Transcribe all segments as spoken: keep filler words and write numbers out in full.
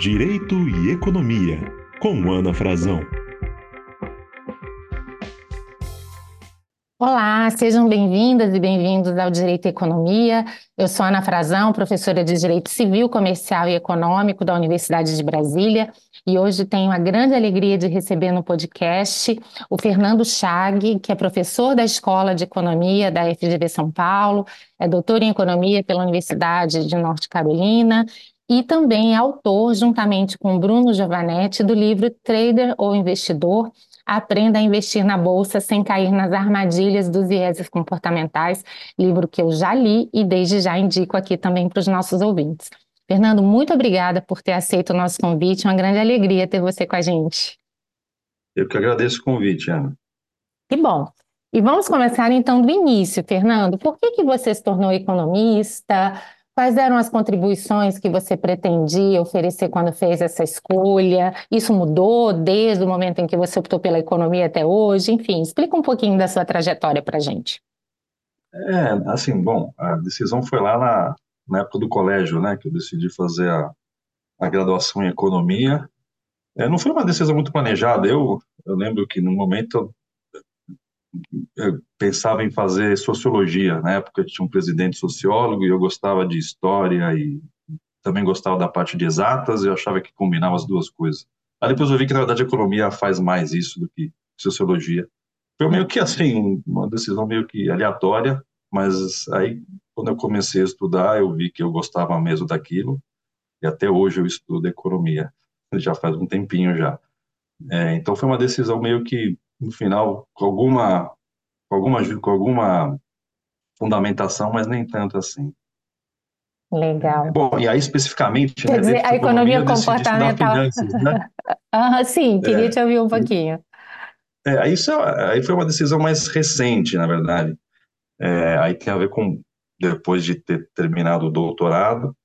Direito e Economia, com Ana Frazão. Olá, sejam bem-vindas e bem-vindos ao Direito e Economia. Eu sou Ana Frazão, professora de Direito Civil, Comercial e Econômico da Universidade de Brasília, e hoje tenho a grande alegria de receber no podcast o Fernando Chag, que é professor da Escola de Economia da F G V São Paulo, é doutor em Economia pela Universidade de Norte Carolina e também é autor, juntamente com Bruno Giovanetti, do livro Trader ou Investidor: Aprenda a investir na bolsa sem cair nas armadilhas dos vieses comportamentais, livro que eu já li e desde já indico aqui também para os nossos ouvintes. Fernando, muito obrigada por ter aceito o nosso convite, uma grande alegria ter você com a gente. Eu que agradeço o convite, Ana. Que bom. E vamos começar então do início, Fernando. Por que que você se tornou economista? Quais eram as contribuições que você pretendia oferecer quando fez essa escolha? Isso mudou desde o momento em que você optou pela economia até hoje? Enfim, explica um pouquinho da sua trajetória para a gente. É, assim, bom, a decisão foi lá na, na época do colégio, né, que eu decidi fazer a, a graduação em economia. É, não foi uma decisão muito planejada. Eu, eu lembro que no momento eu, eu pensava em fazer sociologia. Na época tinha um presidente sociólogo e eu gostava de história e também gostava da parte de exatas e eu achava que combinava as duas coisas. Aí depois eu vi que, na verdade, a economia faz mais isso do que sociologia. Foi meio que assim, uma decisão meio que aleatória, mas aí, quando eu comecei a estudar, eu vi que eu gostava mesmo daquilo, e até hoje eu estudo economia, já faz um tempinho já. É, então foi uma decisão meio que, no final, com alguma, com alguma, com alguma fundamentação, mas nem tanto assim. É, Legal. bom, e aí especificamente, Quer né, dizer, dentro a de economia, economia eu decidi estudar comportamental. finanças, né? Ah, sim, queria É, te ouvir um pouquinho. é, aí isso, é- aí foi uma decisão mais recente, na verdade. É, aí tem a ver com, depois de ter terminado o doutorado,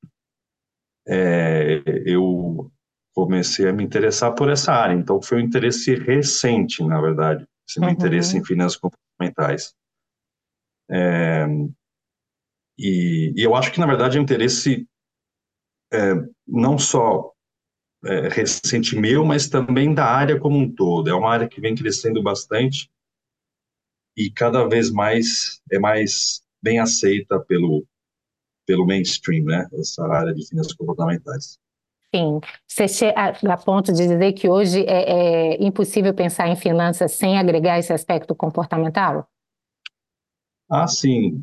é, eu comecei a me interessar por essa área. Então, foi um interesse recente, na verdade, esse meu interesse em Uhum. finanças comportamentais. E, e eu acho que, na verdade, é um interesse não só é, recente meu, mas também da área como um todo. É uma área que vem crescendo bastante e cada vez mais é mais bem aceita pelo, pelo mainstream, né? Essa área de finanças comportamentais. Sim, você chega a, a ponto de dizer que hoje é, é impossível pensar em finanças sem agregar esse aspecto comportamental? Ah, sim.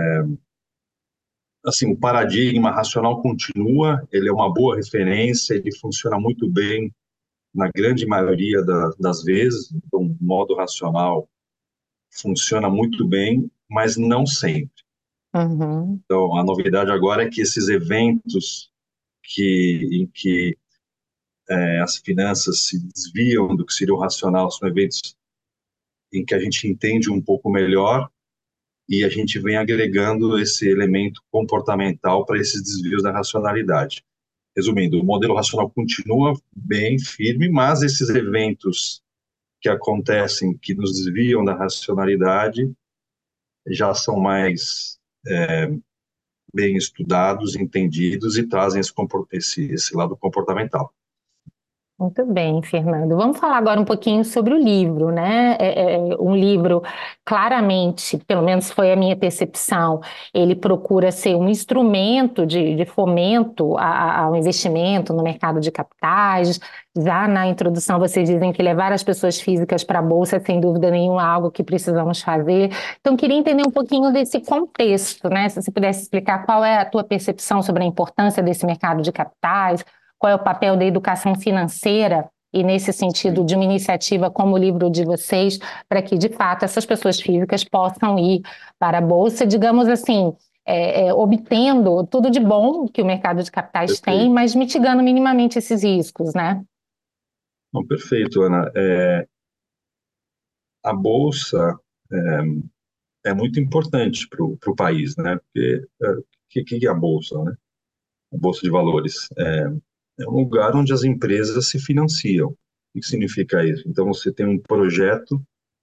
Assim, o paradigma racional continua, ele é uma boa referência, ele funciona muito bem na grande maioria da, das vezes, então, o modo racional funciona muito bem, mas não sempre. Uhum. Então, a novidade agora é que esses eventos que, em que é, as finanças se desviam do que seria o racional são eventos em que a gente entende um pouco melhor e a gente vem agregando esse elemento comportamental para esses desvios da racionalidade. Resumindo, o modelo racional continua bem firme, mas esses eventos que acontecem, que nos desviam da racionalidade, já são mais é, bem estudados, entendidos e trazem esse, esse, esse lado comportamental. Muito bem, Fernando. Vamos falar agora um pouquinho sobre o livro, né? É, é um livro, claramente, pelo menos foi a minha percepção, ele procura ser um instrumento de, de fomento a- ao investimento no mercado de capitais. Já na introdução, vocês dizem que levar as pessoas físicas para a Bolsa, sem dúvida nenhuma, é algo que precisamos fazer. Então, queria entender um pouquinho desse contexto, né? Se você pudesse explicar qual é a tua percepção sobre a importância desse mercado de capitais, qual é o papel da educação financeira e, nesse sentido, Sim, de uma iniciativa como o livro de vocês, para que, de fato, essas pessoas físicas possam ir para a Bolsa, digamos assim, é, é, obtendo tudo de bom que o mercado de capitais tem, perfeito. mas mitigando minimamente esses riscos, né? Não, perfeito, Ana. É, a Bolsa é, é muito importante para o país, né? Porque o que, que é a Bolsa, né? A Bolsa de Valores. É, é um lugar onde as empresas se financiam. O que significa isso? Então, você tem um projeto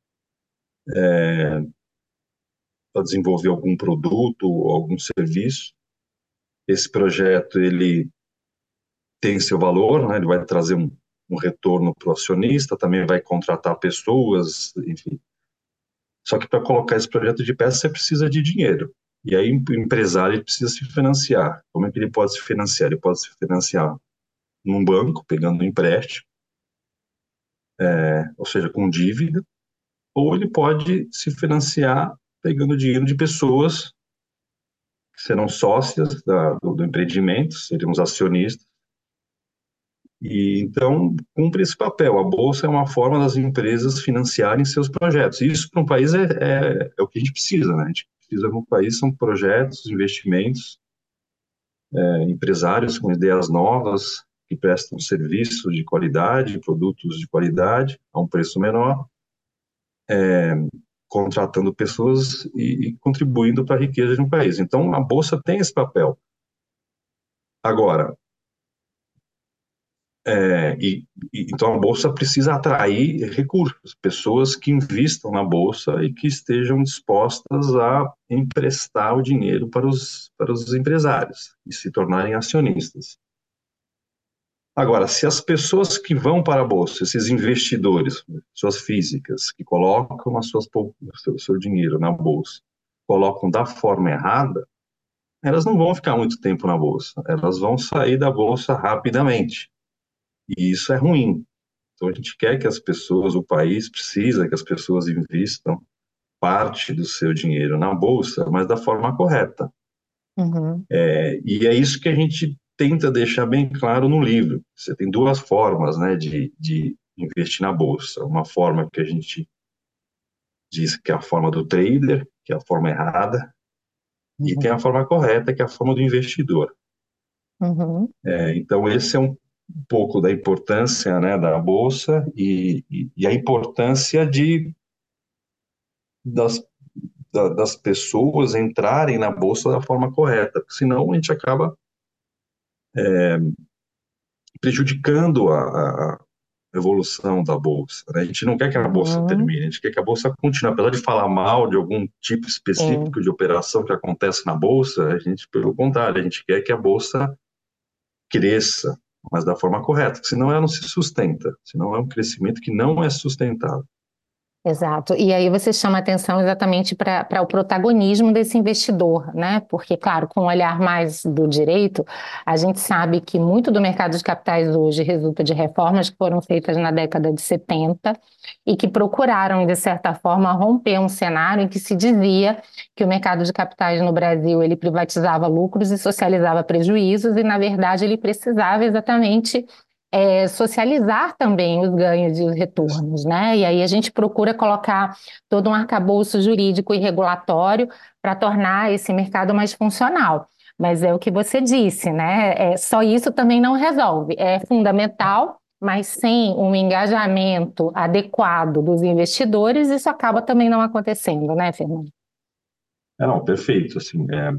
para desenvolver algum produto ou algum serviço. Esse projeto ele tem seu valor, né? Ele vai trazer um, um retorno para o acionista, também vai contratar pessoas, enfim. Só que para colocar esse projeto de pé, você precisa de dinheiro. E aí o empresário ele precisa se financiar. Como é que ele pode se financiar? Ele pode se financiar num banco, pegando um empréstimo, é, ou seja, com dívida, ou ele pode se financiar pegando dinheiro de pessoas que serão sócias da, do, do empreendimento, seriam os acionistas. E então cumpre esse papel. A bolsa é uma forma das empresas financiarem seus projetos. E isso para um país é, é, é o que a gente precisa, né? A gente precisa no país são projetos, investimentos, é, empresários com ideias novas que prestam serviços de qualidade, produtos de qualidade a um preço menor, é, contratando pessoas e, e contribuindo para a riqueza de um país. Então a bolsa tem esse papel. Agora, É, e, e, então a bolsa precisa atrair recursos, pessoas que investam na bolsa e que estejam dispostas a emprestar o dinheiro para os, para os empresários e se tornarem acionistas. Agora, se as pessoas que vão para a bolsa, esses investidores, pessoas físicas, que colocam as suas, o seu, seu dinheiro na bolsa, colocam da forma errada, elas não vão ficar muito tempo na bolsa, elas vão sair da bolsa rapidamente. E isso é ruim. Então, a gente quer que as pessoas, o país precisa que as pessoas investam parte do seu dinheiro na bolsa, mas da forma correta. Uhum. É, e é isso que a gente tenta deixar bem claro no livro. Você tem duas formas, né, de, de investir na bolsa. Uma forma que a gente diz que é a forma do trader, que é a forma errada, e tem a Uhum. forma correta, que é a forma do investidor. Uhum. É, então, esse é um pouco da importância, né, da bolsa e, e, e a importância de das, da, das pessoas entrarem na bolsa da forma correta, porque senão a gente acaba prejudicando a, a evolução da bolsa, né? A gente não quer que a bolsa Uhum. termine, a gente quer que a bolsa continue. Apesar de falar mal de algum tipo Sim. específico de operação que acontece na bolsa, a gente, pelo contrário, a gente quer que a bolsa cresça, mas da forma correta, porque senão ela não se sustenta, senão é um crescimento que não é sustentável. Exato. E aí você chama atenção exatamente para para o protagonismo desse investidor, né? Porque, claro, com um olhar mais do direito, a gente sabe que muito do mercado de capitais hoje resulta de reformas que foram feitas na década de setenta e que procuraram, de certa forma, romper um cenário em que se dizia que o mercado de capitais no Brasil ele privatizava lucros e socializava prejuízos, e, na verdade, ele precisava exatamente é, socializar também os ganhos e os retornos, né? E aí a gente procura colocar todo um arcabouço jurídico e regulatório para tornar esse mercado mais funcional. Mas é o que você disse, né? É, só isso também não resolve. É fundamental, mas sem um engajamento adequado dos investidores, isso acaba também não acontecendo, né, Fernando? É, não, perfeito, assim, é,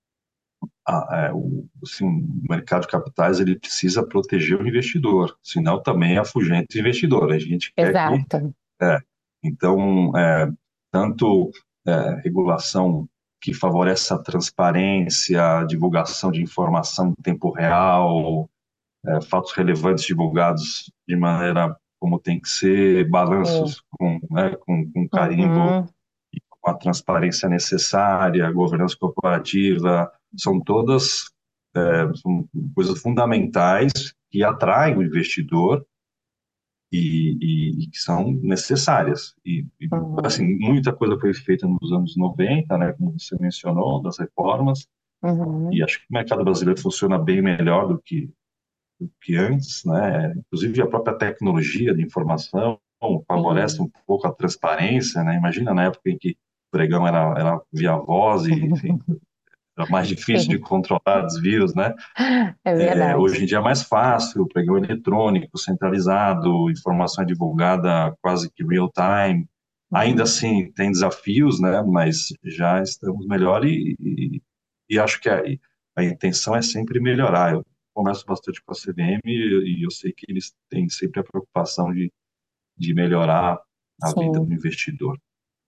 a, é, o, assim, o mercado de capitais ele precisa proteger o investidor, senão também afugenta o investidor. A gente quer que, Exato. é, então, é, tanto é, regulação que favorece a transparência, a divulgação de informação em tempo real, é, fatos relevantes divulgados de maneira como tem que ser, É. balanços com, né, com, com carimbo, Uhum. com a transparência necessária, a governança corporativa, são todas é, são coisas fundamentais que atraem o investidor e, e, e que são necessárias. E, e, Uhum. assim, muita coisa foi feita nos anos noventa, né, como você mencionou, das reformas, e Uhum. acho que o mercado brasileiro funciona bem melhor do que, do que antes, né? Inclusive a própria tecnologia de informação favorece Sim. um pouco a transparência, né? Imagina na época em que o pregão era, era via voz e, enfim, era mais difícil de Sim. controlar desvios, né? É É, verdade. hoje em dia é mais fácil, pregão eletrônico, centralizado, informação é divulgada quase que real time. Ainda Uhum. assim, tem desafios, né? Mas já estamos melhor e, e, e acho que a, a intenção é sempre melhorar. Eu converso bastante com a C V M e, e eu sei que eles têm sempre a preocupação de, de melhorar a vida do Sim. investidor.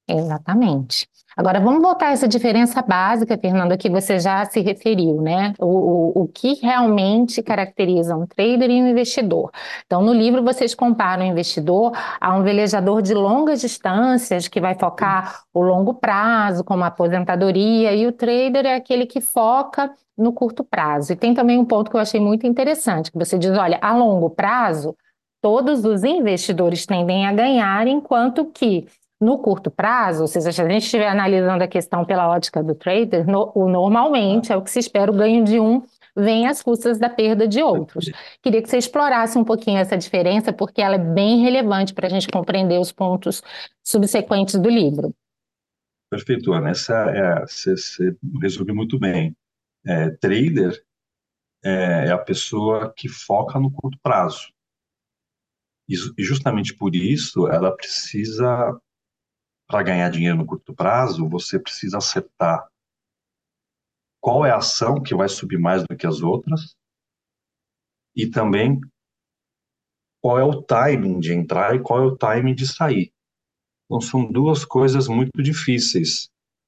Exatamente. Agora vamos voltar a essa diferença básica, Fernanda, que você já se referiu, né? O, o, o que realmente caracteriza um trader e um investidor. Então, no livro, vocês comparam o investidor a um velejador de longas distâncias, que vai focar o longo prazo, como a aposentadoria, e o trader é aquele que foca no curto prazo. E tem também um ponto que eu achei muito interessante, que você diz, olha, a longo prazo, todos os investidores tendem a ganhar, enquanto que no curto prazo, ou seja, se a gente estiver analisando a questão pela ótica do trader, no- o Né? normalmente é o que se espera, o ganho de um vem às custas da perda de outros. Queria que você explorasse um pouquinho essa diferença, porque ela é bem relevante para a gente compreender os pontos subsequentes do livro. Perfeito, Ana. Essa é, você, você resume muito bem. É, trader é a pessoa que foca no curto prazo. E ju- e justamente por isso, ela precisa, para ganhar dinheiro no curto prazo, você precisa acertar qual é a ação que vai subir mais do que as outras e também qual é o timing de entrar e qual é o timing de sair. Então, são duas coisas muito difíceis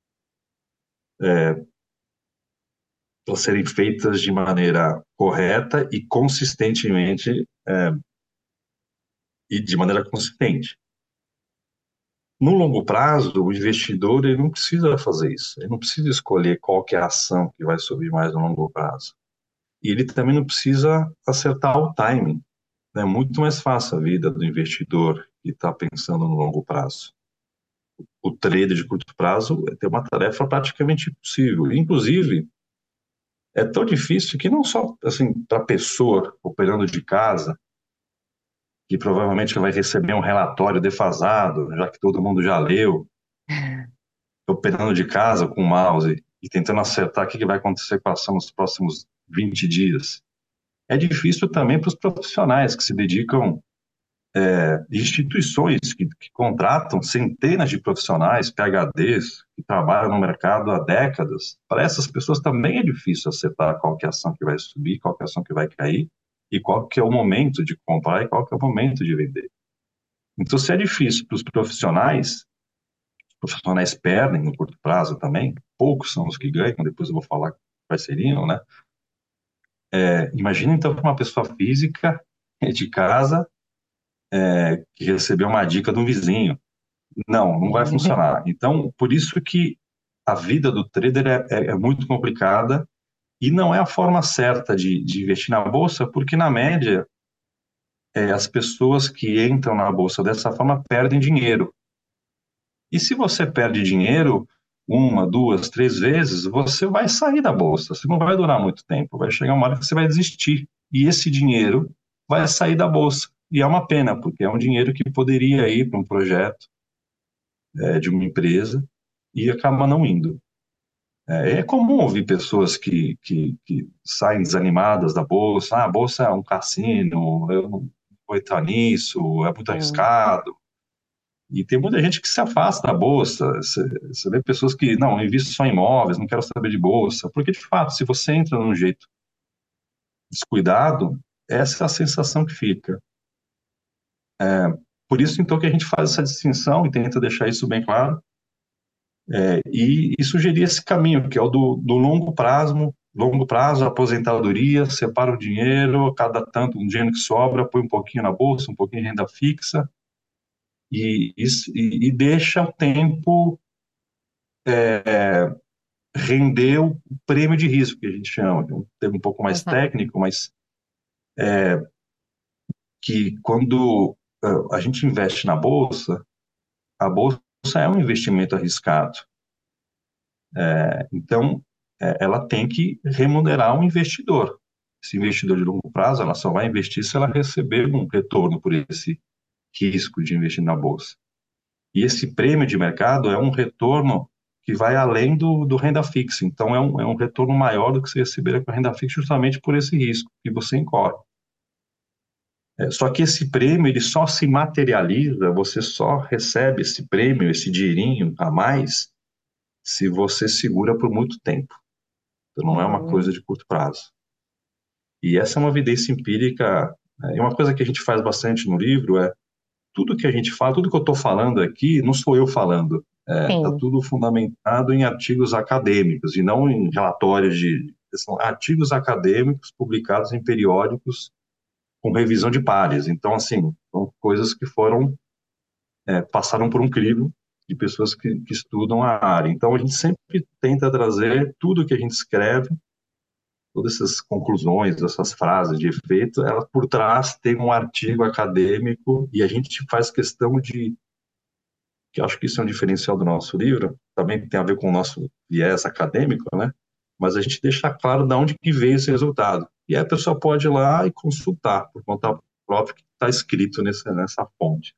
para serem feitas de maneira correta e consistentemente, é, e de maneira consistente. No longo prazo, o investidor ele não precisa fazer isso. Ele não precisa escolher qual que é a ação que vai subir mais no longo prazo. E ele também não precisa acertar o timing. É muito mais fácil a vida do investidor que está pensando no longo prazo. O trader de curto prazo tem uma tarefa praticamente impossível. Inclusive, é tão difícil que não só assim para a pessoa operando de casa, que provavelmente vai receber um relatório defasado, já que todo mundo já leu, operando de casa com o mouse e tentando acertar o que vai acontecer com a ação nos próximos vinte dias. É difícil também para os profissionais que se dedicam, instituições que, que contratam centenas de profissionais, PhDs, que trabalham no mercado há décadas. Para essas pessoas também é difícil acertar qual que é a ação que vai subir, qual que é a ação que vai cair, e qual que é o momento de comprar e qual que é o momento de vender. Então, se é difícil para os profissionais, os profissionais perdem no curto prazo também, poucos são os que ganham, depois eu vou falar quais seriam, né? É, imagina então para uma pessoa física de casa que recebeu uma dica de um vizinho. Não, não vai funcionar. Então, por isso que a vida do trader é, é, é muito complicada e não é a forma certa de, de investir na bolsa, porque na média é, as pessoas que entram na bolsa dessa forma perdem dinheiro. E se você perde dinheiro uma, duas, três vezes, você vai sair da bolsa. Você não vai durar muito tempo. Vai chegar uma hora que você vai desistir. E esse dinheiro vai sair da bolsa. E é uma pena, porque é um dinheiro que poderia ir para um projeto é, de uma empresa e acaba não indo. É, é comum ouvir pessoas que, que, que saem desanimadas da bolsa. Ah, a bolsa é um cassino, eu não vou entrar nisso, é muito Sim. arriscado. E tem muita gente que se afasta da bolsa. Você, você vê pessoas que, não, eu invisto só em imóveis, não quero saber de bolsa. Porque, de fato, se você entra num jeito descuidado, essa é a sensação que fica. Por isso, então, que a gente faz essa distinção e tenta deixar isso bem claro. É, e, e sugerir esse caminho, que é o do, do longo prazo, longo prazo, aposentadoria, separa o dinheiro, cada tanto, um dinheiro que sobra, põe um pouquinho na bolsa, um pouquinho em renda fixa, e, e, e deixa o tempo render o prêmio de risco, que a gente chama, que é um termo um pouco mais Exato. técnico, mas que quando uh, a gente investe na bolsa, a bolsa é um investimento arriscado. É, então, é, ela tem que remunerar o investidor. Esse investidor de longo prazo, ela só vai investir se ela receber um retorno por esse risco de investir na bolsa. E esse prêmio de mercado é um retorno que vai além do, do renda fixa. Então, é um, é um retorno maior do que você receberia com a renda fixa justamente por esse risco que você incorre. É, só que esse prêmio, ele só se materializa, você só recebe esse prêmio, esse dinheirinho a mais, se você segura por muito tempo. Então, não é uma Uhum. coisa de curto prazo. E essa é uma evidência empírica, é uma coisa que a gente faz bastante no livro, é tudo que a gente fala, tudo que eu estou falando aqui, não sou eu falando. Está Sim. tudo fundamentado em artigos acadêmicos e não em relatórios de... São artigos acadêmicos publicados em periódicos com revisão de pares. Então, assim, são coisas que foram, é, passaram por um crivo de pessoas que, que estudam a área. Então, a gente sempre tenta trazer tudo que a gente escreve, todas essas conclusões, essas frases de efeito, ela por trás tem um artigo acadêmico e a gente faz questão de, que eu acho que isso é um diferencial do nosso livro, também tem a ver com o nosso viés acadêmico, né? Mas a gente deixa claro de onde que veio esse resultado. E aí a pessoa pode ir lá e consultar por conta própria que está escrito nessa, nessa fonte.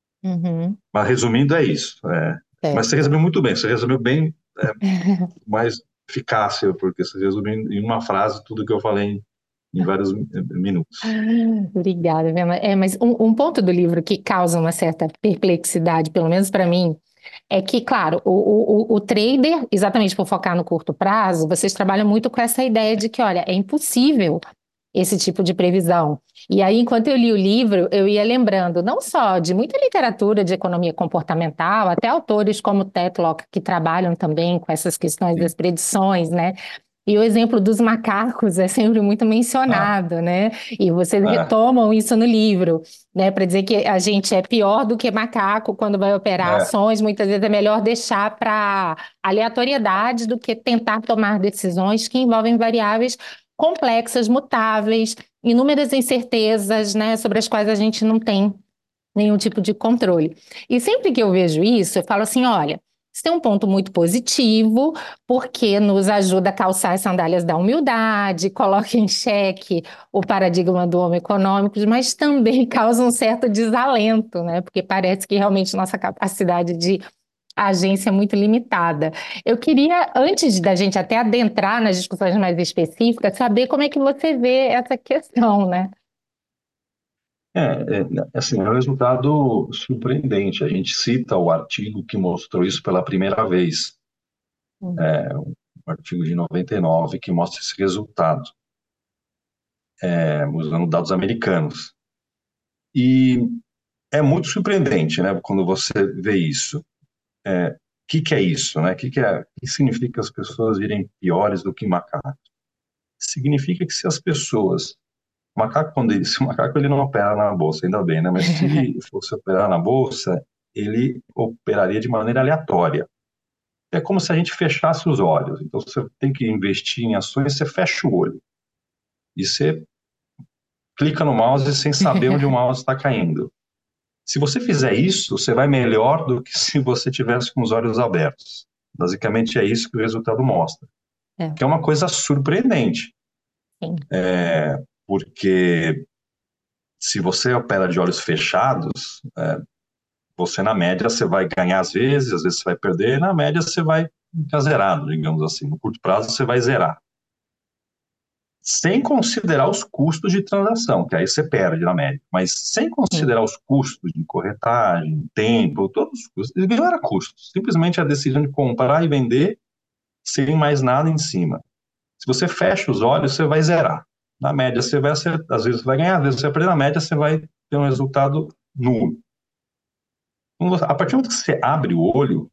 Uhum. Mas resumindo, é isso. É. Mas você Certo. resumiu muito bem, você resumiu bem, é, mais eficácia, porque você resumiu em uma frase tudo que eu falei em, em vários minutos. Obrigada, Vena. É, mas um, um ponto do livro que causa uma certa perplexidade, pelo menos para mim, é que, claro, o, o, o trader, exatamente por focar no curto prazo, vocês trabalham muito com essa ideia de que, olha, é impossível esse tipo de previsão. E aí, enquanto eu li o livro, eu ia lembrando não só de muita literatura de economia comportamental, até autores como Tetlock, que trabalham também com essas questões das Sim. predições, né? E o exemplo dos macacos é sempre muito Ah, mencionado, né? E vocês é, retomam isso no livro, né? Para dizer que a gente é pior do que macaco quando vai operar é, ações, muitas vezes é melhor deixar para aleatoriedade do que tentar tomar decisões que envolvem variáveis complexas, mutáveis, inúmeras incertezas, né? Sobre as quais a gente não tem nenhum tipo de controle. E sempre que eu vejo isso, eu falo assim: olha, isso tem um ponto muito positivo, porque nos ajuda a calçar as sandálias da humildade, coloca em xeque o paradigma do homem econômico, mas também causa um certo desalento, né? Porque parece que realmente nossa capacidade de agência é muito limitada. Eu queria, antes da gente até adentrar nas discussões mais específicas, saber como é que você vê essa questão, né? é, é, assim, é um resultado surpreendente. A gente cita o artigo que mostrou isso pela primeira vez, o artigo de noventa e nove, que mostra esse resultado, é, usando dados americanos. E é muito surpreendente, né, quando você vê isso. O que, que é isso, né? O que, que, é, que significa as pessoas virem piores do que macacos? Significa que se as pessoas... O macaco, quando ele, se o macaco ele não opera na bolsa, ainda bem, né? Mas se ele fosse operar na bolsa, ele operaria de maneira aleatória. É como se a gente fechasse os olhos. Então, você tem que investir em ações, você fecha o olho. E você clica no mouse sem saber onde o mouse está caindo. Se você fizer isso, você vai melhor do que se você tivesse com os olhos abertos. Basicamente é isso que o resultado mostra. É, Que é uma coisa surpreendente, sim. porque se você opera de olhos fechados, é, você na média você vai ganhar às vezes, às vezes você vai perder, na média você vai ficar zerado, digamos assim. No curto prazo você vai zerar. Sem considerar os custos de transação, que aí você perde na média. Mas sem Sim. considerar os custos de corretagem, tempo, todos os custos, não era custo. Simplesmente a decisão de comprar e vender sem mais nada em cima. Se você fecha os olhos, você vai zerar. Na média, você vai acertar, às vezes você vai ganhar, às vezes você vai perder. Na média, você vai ter um resultado nulo. A partir do momento que você abre o olho,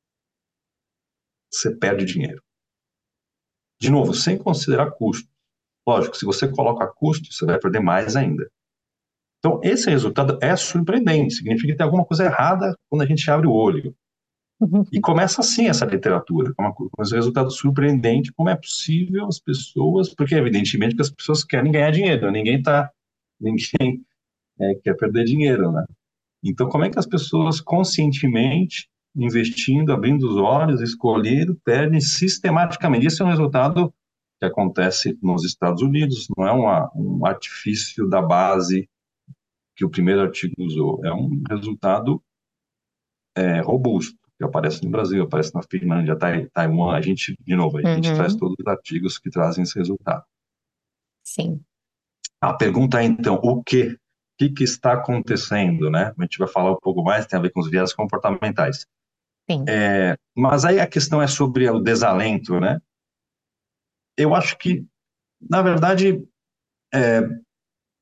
você perde dinheiro. De novo, sem considerar custo. Lógico, se você coloca custo, você vai perder mais ainda. Então, esse resultado é surpreendente. Significa que tem alguma coisa errada quando a gente abre o olho. E começa assim essa literatura, com um resultado surpreendente, como é possível as pessoas, porque evidentemente que as pessoas querem ganhar dinheiro, ninguém tá, ninguém é, quer perder dinheiro, né? Então, como é que as pessoas conscientemente, investindo, abrindo os olhos, escolhendo, perdem sistematicamente? Esse é um resultado que acontece nos Estados Unidos, não é uma, um artifício da base que o primeiro artigo usou, é um resultado é, robusto, que aparece no Brasil, aparece na Finlândia, Tai- Taiwan, a gente, de novo, a gente traz Uhum. todos os artigos que trazem esse resultado. Sim. A pergunta é, então, o quê? O que, que está acontecendo, né? A gente vai falar um pouco mais, tem a ver com os viés comportamentais. Sim. É, mas aí a questão é sobre o desalento, né? Eu acho que, na verdade, é,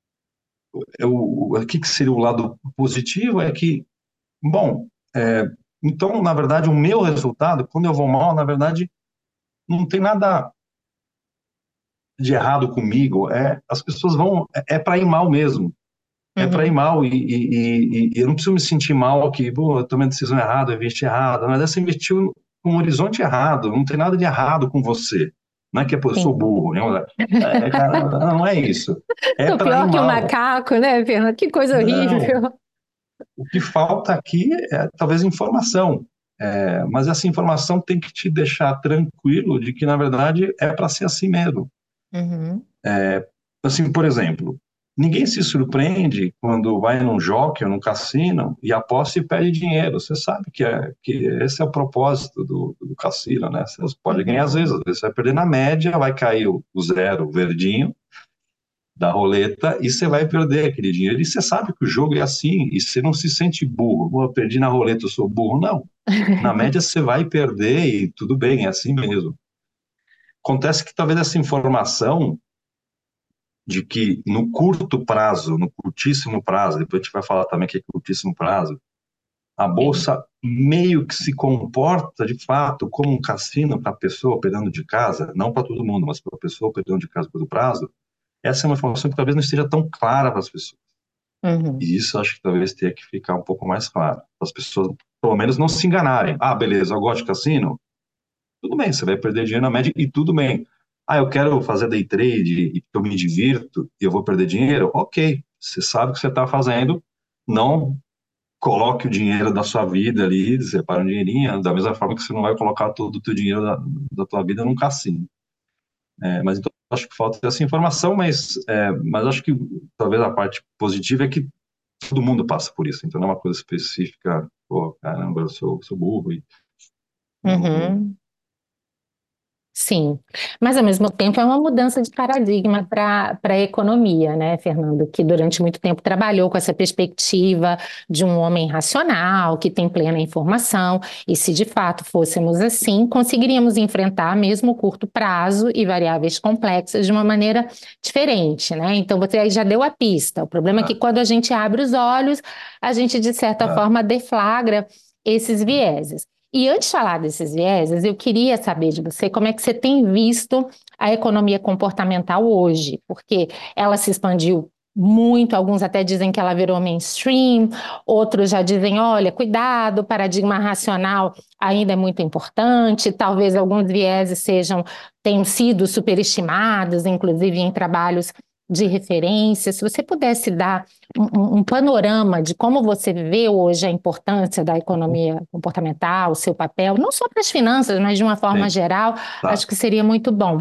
eu, o que, que seria o lado positivo é que, bom, é, Então, na verdade, o meu resultado, quando eu vou mal, na verdade, não tem nada de errado comigo. É, as pessoas vão, é, é para ir mal mesmo. É para ir Uhum. mal e, e- e- e eu não preciso me sentir mal que, pô, eu tomei a decisão errada, eu investi errado. Na verdade, você investiu com um horizonte errado, não tem nada de errado com você. Não é que eu sou Sim. burro, né? É, cara, não é isso. É Tô para ir pior que o mal. macaco, né, Fernando? Que coisa Não. horrível. O que falta aqui é talvez informação. É, mas essa informação tem que te deixar tranquilo de que, na verdade, é para ser assim mesmo. Uhum. Assim, por exemplo, ninguém se surpreende quando vai num jockey ou num cassino e aposta e perde dinheiro. Você sabe que, é, que esse é o propósito do, do cassino, né? Você pode ganhar às vezes, Uhum. às vezes você vai perder na média, vai cair o, o zero, o verdinho da roleta e você vai perder aquele dinheiro. E você sabe que o jogo é assim e você não se sente burro. Pô, eu perdi na roleta, eu sou burro. Não. Na média você vai perder e tudo bem, é assim mesmo. Acontece que talvez essa informação de que no curto prazo, no curtíssimo prazo, depois a gente vai falar também que é curtíssimo prazo, a Sim. bolsa meio que se comporta de fato como um cassino para a pessoa operando de casa, não para todo mundo, mas para a pessoa operando de casa pelo prazo. Essa é uma informação que talvez não esteja tão clara para as pessoas. Uhum. E isso acho que talvez tenha que ficar um pouco mais claro. Para as pessoas, pelo menos, não se enganarem. Ah, beleza, eu gosto de cassino. Tudo bem, você vai perder dinheiro na média e tudo bem. Ah, eu quero fazer day trade e eu me divirto e eu vou perder dinheiro? Ok, você sabe o que você está fazendo, não coloque o dinheiro da sua vida ali, separa um dinheirinho, da mesma forma que você não vai colocar todo o teu dinheiro da, da tua vida num cassino. É, mas então, acho que falta essa informação, mas, é, mas acho que talvez a parte positiva é que todo mundo passa por isso, então não é uma coisa específica, pô, caramba, eu sou, sou burro e não, Uhum. Sim, mas ao mesmo tempo é uma mudança de paradigma para para a economia, né, Fernando? Que durante muito tempo trabalhou com essa perspectiva de um homem racional, que tem plena informação, e se de fato fôssemos assim, conseguiríamos enfrentar mesmo o curto prazo e variáveis complexas de uma maneira diferente, né? Então você aí já deu a pista. O problema é que ah, quando a gente abre os olhos, a gente de certa ah, forma deflagra esses vieses. E antes de falar desses vieses, eu queria saber de você como é que você tem visto a economia comportamental hoje, porque ela se expandiu muito, alguns até dizem que ela virou mainstream, outros já dizem, olha, cuidado, o paradigma racional ainda é muito importante, talvez alguns vieses sejam, tenham sido superestimados, inclusive em trabalhos de referência. Se você pudesse dar um, um panorama de como você vê hoje a importância da economia comportamental, o seu papel, não só para as finanças, mas de uma forma sim, geral, tá. acho que seria muito bom.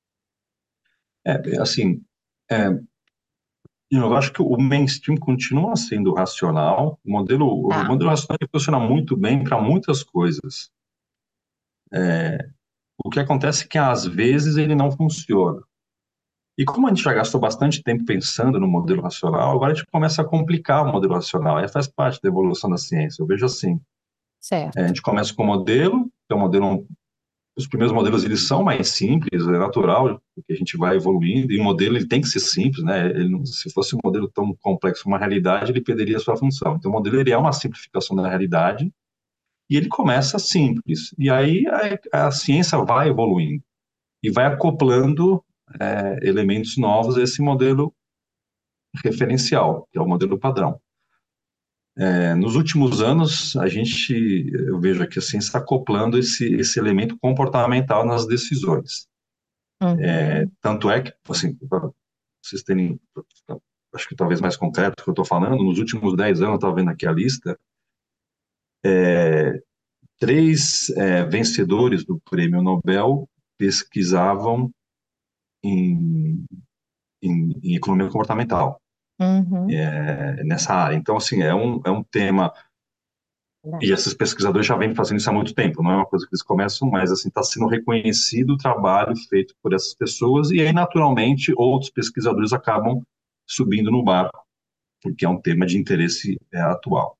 É, assim, é, eu acho que o mainstream continua sendo racional. O modelo, o Tá, modelo racional ele funciona muito bem para muitas coisas. O que acontece é que às vezes ele não funciona. E como a gente já gastou bastante tempo pensando no modelo racional, agora a gente começa a complicar o modelo racional. Aí faz parte da evolução da ciência. Eu vejo assim, é, a certo. gente começa com o modelo, que é um modelo, os primeiros modelos eles são mais simples, é natural, porque a gente vai evoluindo, e o modelo ele tem que ser simples, né? Ele não- se fosse um modelo tão complexo, uma realidade, ele perderia a sua função. Então o modelo ele é uma simplificação da realidade, e ele começa simples. E aí a, a ciência vai evoluindo e vai acoplando é, elementos novos a esse modelo referencial, que é o modelo padrão. É, nos últimos anos, a gente, eu vejo aqui a ciência está acoplando esse, esse elemento comportamental nas decisões. Uhum, Tanto é que, assim, para vocês terem, acho que talvez mais concreto do que eu estou falando, nos últimos dez anos, eu estava vendo aqui a lista, três é, vencedores do prêmio Nobel pesquisavam em, em, em economia comportamental, uhum. é, nessa área. Então, assim, é um, é um tema. E esses pesquisadores já vêm fazendo isso há muito tempo, não é uma coisa que eles começam, mas assim está sendo reconhecido o trabalho feito por essas pessoas e aí naturalmente outros pesquisadores acabam subindo no barco, porque é um tema de interesse é, atual.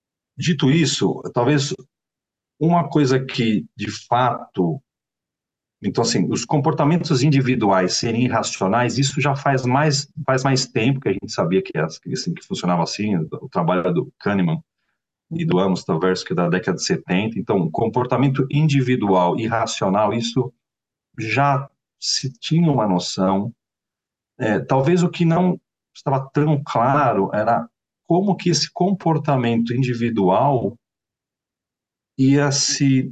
Dito isso, talvez uma coisa que de fato Então, assim, os comportamentos individuais serem irracionais, isso já faz mais, faz mais tempo que a gente sabia que, que, assim, que funcionava assim, o trabalho do Kahneman e do Amos Tversky da década de setenta. Então, comportamento individual irracional, isso já se tinha uma noção. É, talvez o que não estava tão claro era como que esse comportamento individual ia se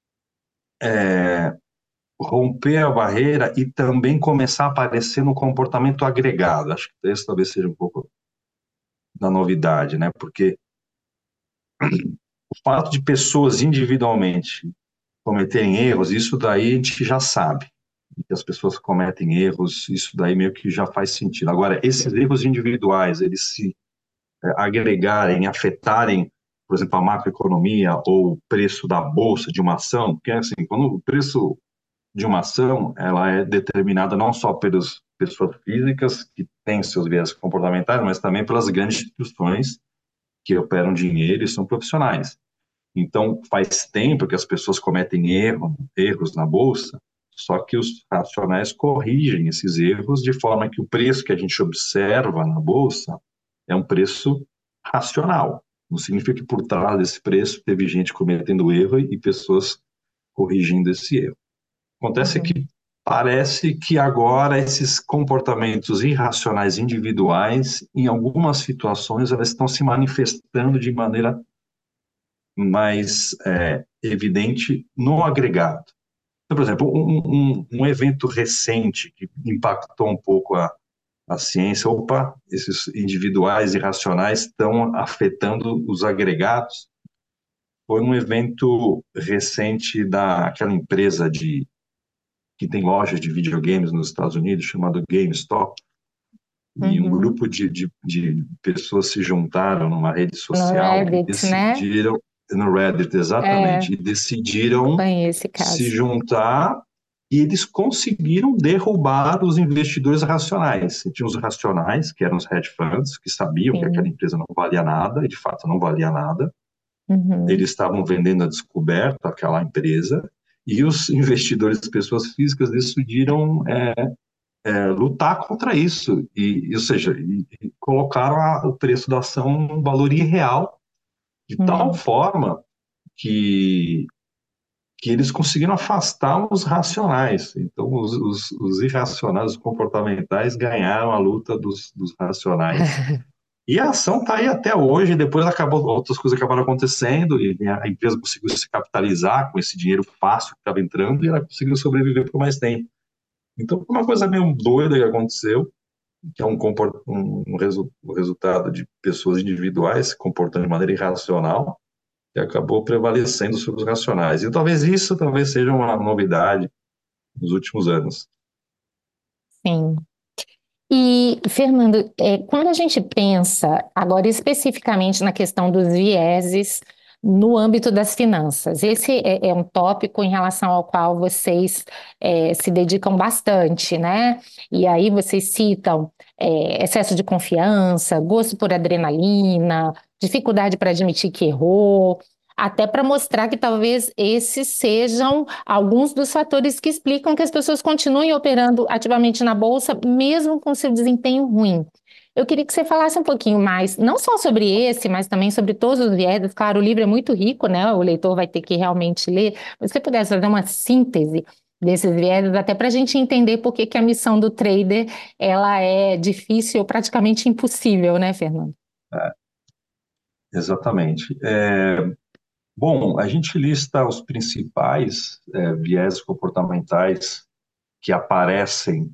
é, romper a barreira e também começar a aparecer no comportamento agregado. Acho que esse talvez seja um pouco da novidade, né? Porque o fato de pessoas individualmente cometerem erros, isso daí a gente já sabe. Que as pessoas cometem erros, isso daí meio que já faz sentido. Agora, esses erros individuais, eles se é, agregarem, afetarem, por exemplo, a macroeconomia ou o preço da bolsa de uma ação, porque assim, quando o preço de uma ação, ela é determinada não só pelas pessoas físicas que têm seus viés comportamentais, mas também pelas grandes instituições que operam dinheiro e são profissionais. Então, faz tempo que as pessoas cometem erro, erros na bolsa, só que os racionais corrigem esses erros de forma que o preço que a gente observa na bolsa é um preço racional. Não significa que por trás desse preço teve gente cometendo erro e pessoas corrigindo esse erro. Acontece Uhum. que parece que agora esses comportamentos irracionais individuais, em algumas situações, elas estão se manifestando de maneira mais é, evidente no agregado. Então, por exemplo, um, um, um evento recente que impactou um pouco a, a ciência, opa, esses individuais irracionais estão afetando os agregados. Foi um evento recente daquela empresa de que tem lojas de videogames nos Estados Unidos, chamado GameStop, e um Uhum. grupo de, de, de pessoas se juntaram numa rede No social e Reddit, né? decidiram, no Reddit É, exatamente, e decidiram conheço esse se caso. juntar e eles conseguiram derrubar os investidores racionais. E tinha os racionais, que eram os hedge funds, que sabiam que aquela Sim. empresa não valia nada, e de fato não valia nada. Uhum. Eles estavam vendendo a descoberto aquela empresa, e os investidores, pessoas físicas, decidiram é, é, lutar contra isso, e, ou seja, e, e colocaram a, o preço da ação num valor irreal, de tal Uhum. forma que, que eles conseguiram afastar os racionais. Então, os, os, os irracionais, os comportamentais, ganharam a luta dos, dos racionais. E a ação está aí até hoje, depois acabou, outras coisas acabaram acontecendo, e a empresa conseguiu se capitalizar com esse dinheiro fácil que estava entrando, e ela conseguiu sobreviver por mais tempo. Então, foi uma coisa meio doida que aconteceu, que é um, um, um, resu um resultado de pessoas individuais se comportando de maneira irracional, que acabou prevalecendo sobre os racionais. E talvez isso talvez seja uma novidade nos últimos anos. Sim. E, Fernando, é, quando a gente pensa agora especificamente na questão dos vieses no âmbito das finanças, esse é, é um tópico em relação ao qual vocês é, se dedicam bastante, né? E aí vocês citam é, excesso de confiança, gosto por adrenalina, dificuldade para admitir que errou. Até para mostrar que talvez esses sejam alguns dos fatores que explicam que as pessoas continuem operando ativamente na bolsa, mesmo com seu desempenho ruim. Eu queria que você falasse um pouquinho mais, não só sobre esse, mas também sobre todos os vieses. Claro, o livro é muito rico, né? O leitor vai ter que realmente ler. Mas se você pudesse fazer uma síntese desses vieses, até para a gente entender por que que a missão do trader ela é difícil ou praticamente impossível, né, Fernando? É, exatamente. É, bom, a gente lista os principais é, viés comportamentais que aparecem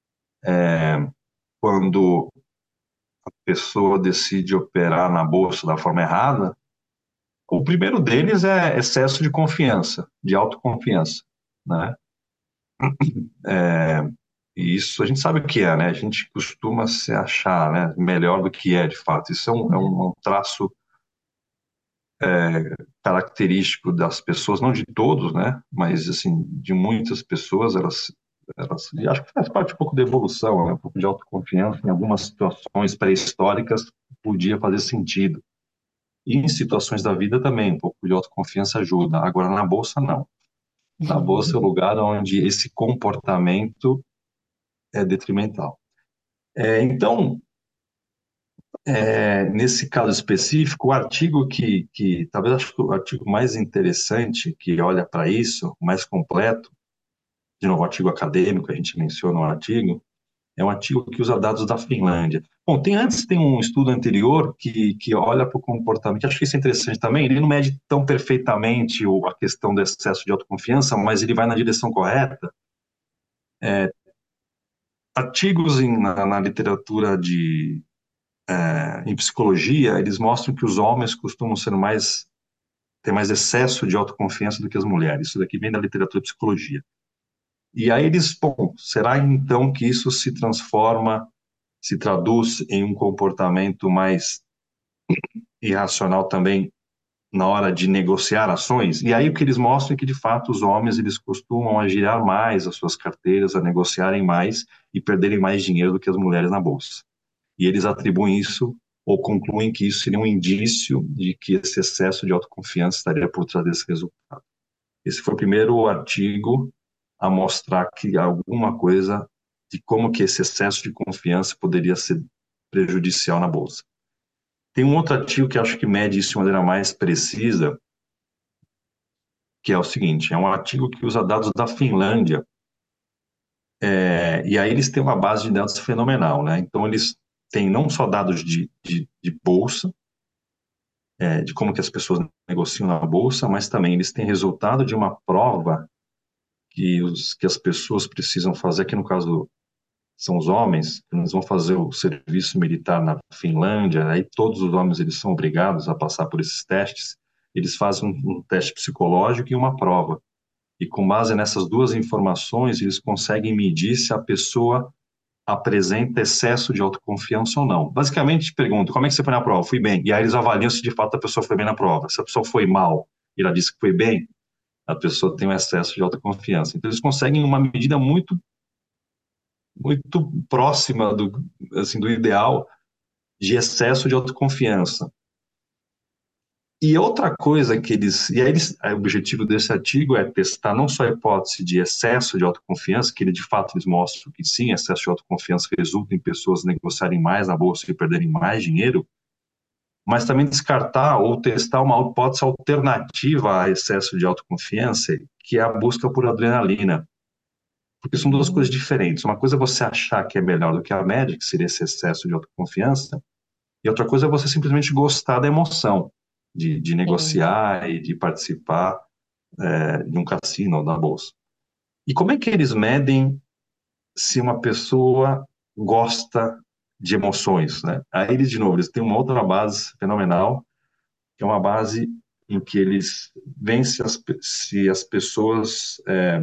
quando a pessoa decide operar na bolsa da forma errada. O primeiro deles é excesso de confiança, de autoconfiança, né? É, e isso a gente sabe o que é, né? A gente costuma se achar, né, melhor do que é de fato. Isso é um, é um, um traço característico das pessoas, não de todos, né? Mas assim, de muitas pessoas, elas, elas e acho que faz parte um pouco da evolução, né? Um pouco de autoconfiança em algumas situações pré-históricas podia fazer sentido. E em situações da vida também, um pouco de autoconfiança ajuda. Agora, na bolsa, não. A bolsa é o lugar onde esse comportamento é detrimental. É, então, é, nesse caso específico, o artigo que, que talvez acho que o artigo mais interessante que olha para isso, mais completo, de novo, artigo acadêmico, a gente menciona o artigo, é um artigo que usa dados da Finlândia. Bom, tem antes tem um estudo anterior que, que olha para o comportamento, acho que isso é interessante também, ele não mede tão perfeitamente o, a questão do excesso de autoconfiança, mas ele vai na direção correta. É, artigos em, na, na literatura de, é, em psicologia, eles mostram que os homens costumam ser mais, ter mais excesso de autoconfiança do que as mulheres. Isso daqui vem da literatura de psicologia. E aí eles, bom, será então que isso se transforma, se traduz em um comportamento mais irracional também na hora de negociar ações? E aí o que eles mostram é que, de fato, os homens eles costumam a girar mais as suas carteiras, a negociarem mais e perderem mais dinheiro do que as mulheres na bolsa. E eles atribuem isso ou concluem que isso seria um indício de que esse excesso de autoconfiança estaria por trás desse resultado. Esse foi o primeiro artigo a mostrar que alguma coisa de como que esse excesso de confiança poderia ser prejudicial na bolsa. Tem um outro artigo que acho que mede isso de maneira mais precisa, que é o seguinte, é um artigo que usa dados da Finlândia, é, e aí eles têm uma base de dados fenomenal, né? Então eles têm não só dados de, de, de bolsa, é, de como que as pessoas negociam na bolsa, mas também eles têm resultado de uma prova que, os, que as pessoas precisam fazer, que no caso são os homens, eles vão fazer o serviço militar na Finlândia, aí todos os homens eles são obrigados a passar por esses testes, eles fazem um, um teste psicológico e uma prova. E com base nessas duas informações, eles conseguem medir se a pessoa apresenta excesso de autoconfiança ou não. Basicamente, te pergunto, como é que você foi na prova? Fui bem. E aí eles avaliam se de fato a pessoa foi bem na prova. Se a pessoa foi mal e ela disse que foi bem, a pessoa tem um excesso de autoconfiança. Então, eles conseguem uma medida muito, muito próxima do, assim, do ideal de excesso de autoconfiança. E outra coisa que eles, e aí eles, o objetivo desse artigo é testar não só a hipótese de excesso de autoconfiança, que ele de fato eles mostram que sim, excesso de autoconfiança resulta em pessoas negociarem mais na bolsa e perderem mais dinheiro, mas também descartar ou testar uma hipótese alternativa a excesso de autoconfiança, que é a busca por adrenalina. Porque são duas coisas diferentes. Uma coisa é você achar que é melhor do que a média, que seria esse excesso de autoconfiança, e outra coisa é você simplesmente gostar da emoção de, de Sim. negociar e de participar é, de um cassino ou da bolsa. E como é que eles medem se uma pessoa gosta de emoções, né? Aí eles, de novo, eles têm uma outra base fenomenal, que é uma base em que eles veem se as, se as pessoas é,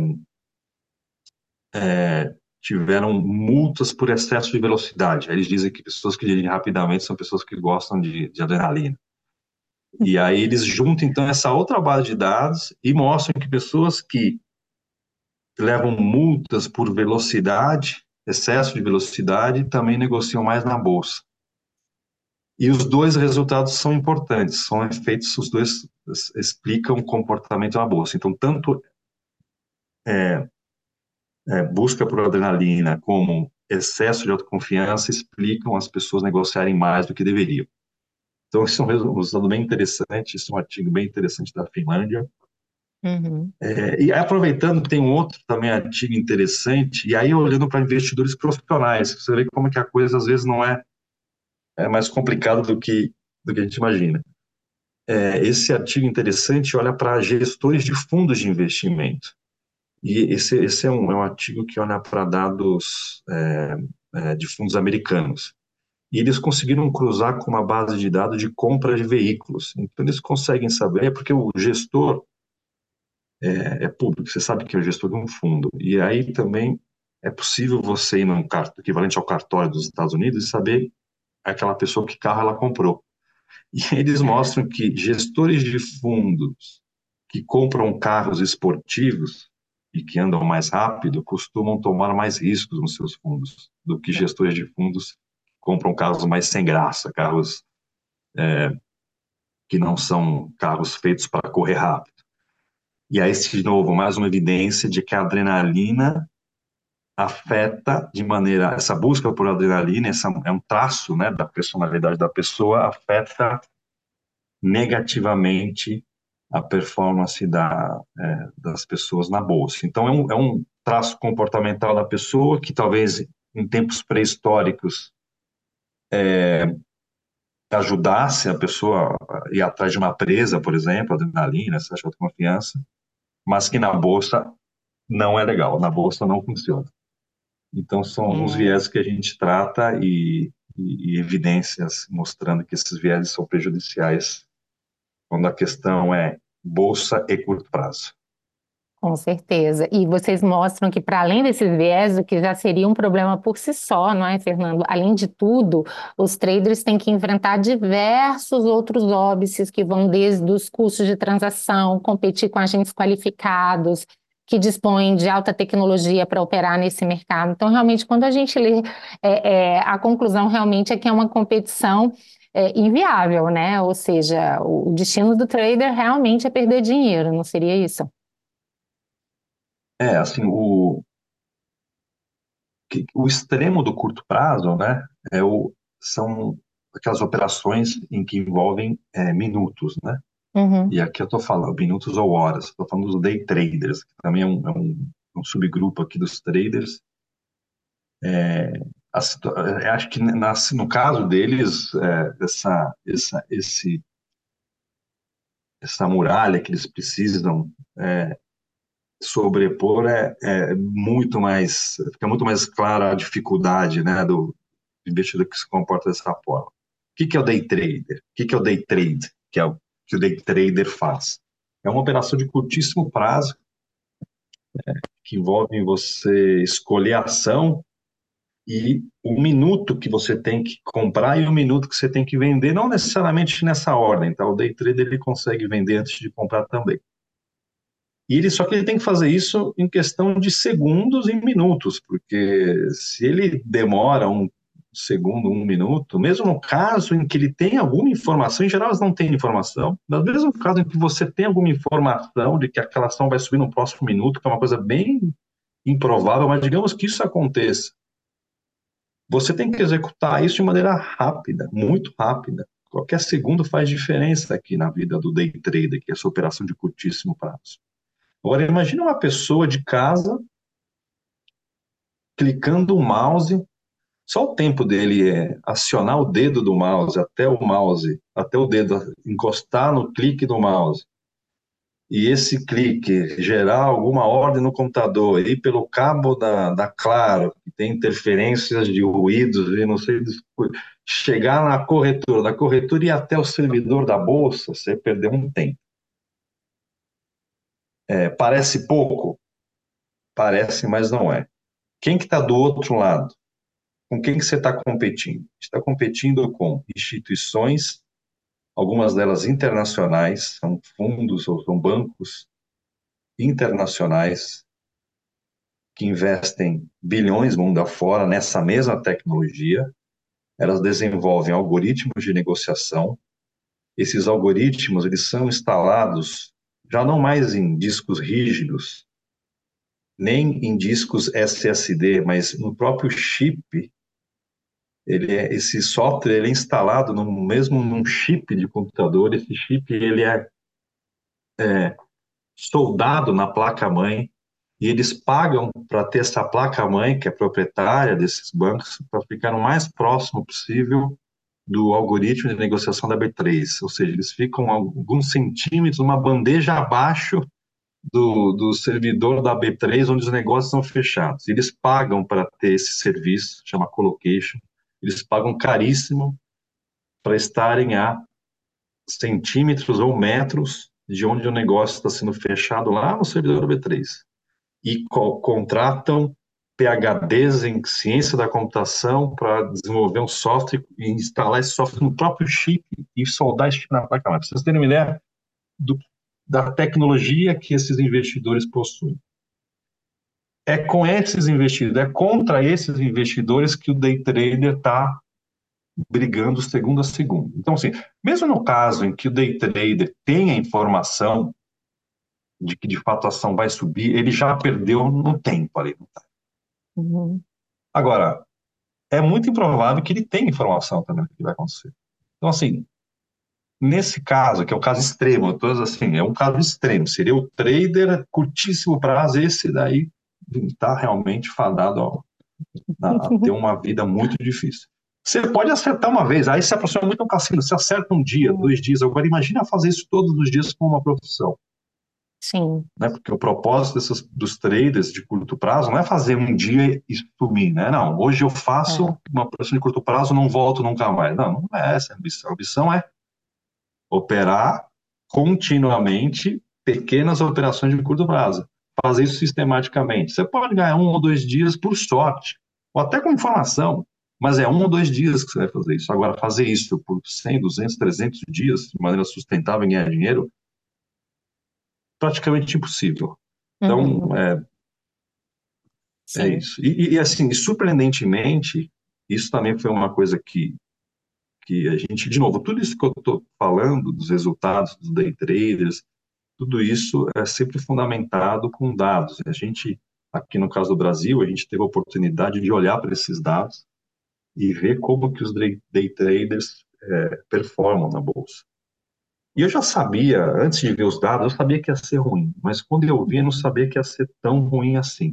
é, tiveram multas por excesso de velocidade. Aí eles dizem que pessoas que dirigem rapidamente são pessoas que gostam de, de adrenalina. E aí eles juntam, então, essa outra base de dados e mostram que pessoas que levam multas por velocidade, excesso de velocidade, também negociam mais na bolsa. E os dois resultados são importantes, são efeitos, os dois explicam o comportamento na bolsa. Então, tanto é, é, busca por adrenalina como excesso de autoconfiança explicam as pessoas negociarem mais do que deveriam. Então, isso é um resultado bem interessante, isso é um artigo bem interessante da Finlândia. Uhum. É, e aproveitando, tem um outro também artigo interessante, e aí olhando para investidores profissionais, você vê como é que a coisa às vezes não é, é mais complicada do que, do que a gente imagina. É, esse artigo interessante olha para gestores de fundos de investimento. E esse, esse é, um, é um artigo que olha para dados é, é, de fundos americanos. E eles conseguiram cruzar com uma base de dados de compra de veículos. Então, eles conseguem saber, é porque o gestor é, é público, você sabe que é o gestor de um fundo. E aí também é possível você ir num cartão equivalente ao cartório dos Estados Unidos e saber aquela pessoa que carro ela comprou. E eles mostram que gestores de fundos que compram carros esportivos e que andam mais rápido costumam tomar mais riscos nos seus fundos do que gestores de fundos que compram carros mais sem graça, carros é, que não são carros feitos para correr rápido. E aí, de novo, mais uma evidência de que a adrenalina afeta de maneira, essa busca por adrenalina, essa é um traço, né, da personalidade da pessoa, afeta negativamente a performance da, é, das pessoas na bolsa. Então, é um, é um traço comportamental da pessoa que talvez em tempos pré-históricos ajudasse a pessoa a ir atrás de uma presa, por exemplo, adrenalina, essa autoconfiança, mas que na bolsa não é legal, na bolsa não funciona. Então, são alguns É, viés que a gente trata e, e, e evidências mostrando que esses viés são prejudiciais quando a questão é bolsa e curto prazo. com certeza. E vocês mostram que, para além desses viés, o que já seria um problema por si só, não é, Fernando? Além de tudo, os traders têm que enfrentar diversos outros óbices que vão desde os custos de transação, competir com agentes qualificados, que dispõem de alta tecnologia para operar nesse mercado. Então, realmente, quando a gente lê, é, é, a conclusão realmente é que é uma competição é, inviável, né? Ou seja, o destino do trader realmente é perder dinheiro, não seria isso? É, assim, o, que- o extremo do curto prazo, né, é o, são aquelas operações em que envolvem é, minutos, né? Uhum. E aqui eu estou falando minutos ou horas, estou falando dos day traders, que também é um, é um, um subgrupo aqui dos traders. A situa- é, acho que na- no caso deles, é, essa, essa, esse, essa muralha que eles precisam sobrepor é, é muito mais, fica muito mais clara a dificuldade, né, do investidor que se comporta dessa forma. O que, que é o day trader? O que, que é o day trade? Que é o que o day trader faz? É uma operação de curtíssimo prazo que envolve você escolher a ação e o minuto que você tem que comprar e o minuto que você tem que vender, não necessariamente nessa ordem, tá? O day trader ele consegue vender antes de comprar também. E ele só que ele tem que fazer isso em questão de segundos e minutos, porque se ele demora um segundo, um minuto, mesmo no caso em que ele tem alguma informação, em geral elas não têm informação, mas mesmo no caso em que você tem alguma informação de que aquela ação vai subir no próximo minuto, que é uma coisa bem improvável, mas digamos que isso aconteça, você tem que executar isso de maneira rápida, muito rápida. Qualquer segundo faz diferença aqui na vida do day trader, que é essa operação de curtíssimo prazo. Agora, imagine uma pessoa de casa clicando o mouse, só o tempo dele é acionar o dedo do mouse até o mouse, até o dedo encostar no clique do mouse, e esse clique gerar alguma ordem no computador, ir pelo cabo da, da Claro, que tem interferências de ruídos e não sei, chegar na corretora, da corretora e ir até o servidor da bolsa, você perdeu um tempo. É, parece pouco? Parece, mas não é. Quem que está do outro lado? Com quem que você está competindo? Está competindo com instituições, algumas delas internacionais, são fundos ou são bancos internacionais que investem bilhões mundo afora nessa mesma tecnologia. Elas desenvolvem algoritmos de negociação. Esses algoritmos eles são instalados já não mais em discos rígidos, nem em discos S S D, mas no próprio chip. Ele é, esse software ele é instalado no mesmo num chip de computador. Esse chip ele é, é soldado na placa-mãe e eles pagam para ter essa placa-mãe, que é proprietária desses bancos, para ficar o mais próximo possível do algoritmo de negociação da B três. Ou seja, eles ficam alguns centímetros, uma bandeja abaixo do, do servidor da B três, onde os negócios são fechados. Eles pagam para ter esse serviço, chama colocation. Eles pagam caríssimo para estarem a centímetros ou metros de onde o negócio está sendo fechado lá no servidor B três. E co contratam PhDs em ciência da computação para desenvolver um software e instalar esse software no próprio chip e soldar esse chip na placa. Para vocês terem uma ideia do, da tecnologia que esses investidores possuem. É com esses investidores, é contra esses investidores que o day trader está brigando segundo a segundo. Então, assim, mesmo no caso em que o day trader tenha informação de que de fato a ação vai subir, ele já perdeu no tempo ali. Uhum. Agora, é muito improvável que ele tenha informação também do que vai acontecer. Então, assim, nesse caso, que é o caso extremo, todos assim, é um caso extremo, seria o trader curtíssimo prazo, esse daí está realmente fadado a, a ter uma vida muito difícil. Você pode acertar uma vez, aí se aproxima muito um cassino, você acerta um dia, Uhum. dois dias, agora imagina fazer isso todos os dias com uma profissão, Sim. né? Porque o propósito desses, dos traders de curto prazo não é fazer um dia e sumir, né? Não, hoje eu faço É. uma profissão de curto prazo, não volto nunca mais. Não, não é essa a ambição. A ambição é operar continuamente pequenas operações de curto prazo. Fazer isso sistematicamente. Você pode ganhar um ou dois dias por sorte, ou até com informação, mas é um ou dois dias que você vai fazer isso. Agora, fazer isso por cem, duzentos, trezentos dias, de maneira sustentável e ganhar dinheiro, praticamente impossível. Então, Uhum. é, é Sim. isso. E, e, assim, surpreendentemente, isso também foi uma coisa que, que a gente, de novo, tudo isso que eu estou falando, dos resultados dos day traders, tudo isso é sempre fundamentado com dados. A gente, aqui no caso do Brasil, a gente teve a oportunidade de olhar para esses dados e ver como que os day, day traders é, performam na bolsa. E eu já sabia, antes de ver os dados, eu sabia que ia ser ruim, mas quando eu vi, eu não sabia que ia ser tão ruim assim.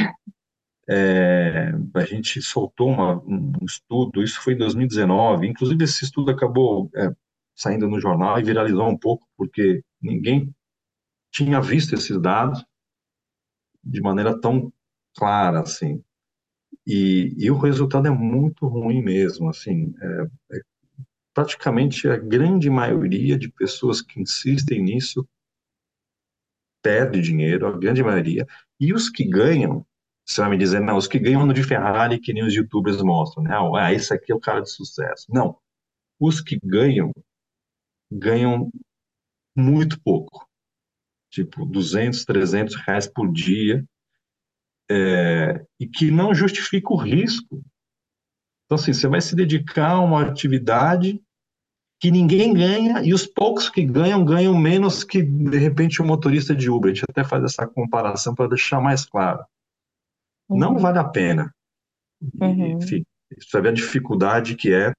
É, a gente soltou uma, um estudo, isso foi em dois mil e dezenove, inclusive esse estudo acabou é, saindo no jornal e viralizou um pouco, porque ninguém tinha visto esses dados de maneira tão clara, assim. E, e o resultado é muito ruim mesmo, assim. É, praticamente a grande maioria de pessoas que insistem nisso perde dinheiro, a grande maioria. E os que ganham, você vai me dizer, não, os que ganham andam de Ferrari, que nem os youtubers mostram, né? Ah, esse aqui é o cara de sucesso. Não. Os que ganham, ganham muito pouco. Tipo, duzentos, trezentos reais por dia, é, e que não justifica o risco. Então, assim, você vai se dedicar a uma atividade que ninguém ganha e os poucos que ganham, ganham menos que, de repente, o motorista de Uber. A gente até faz essa comparação para deixar mais claro. Não Uhum. vale a pena. E, Uhum. enfim, você vê a dificuldade que é,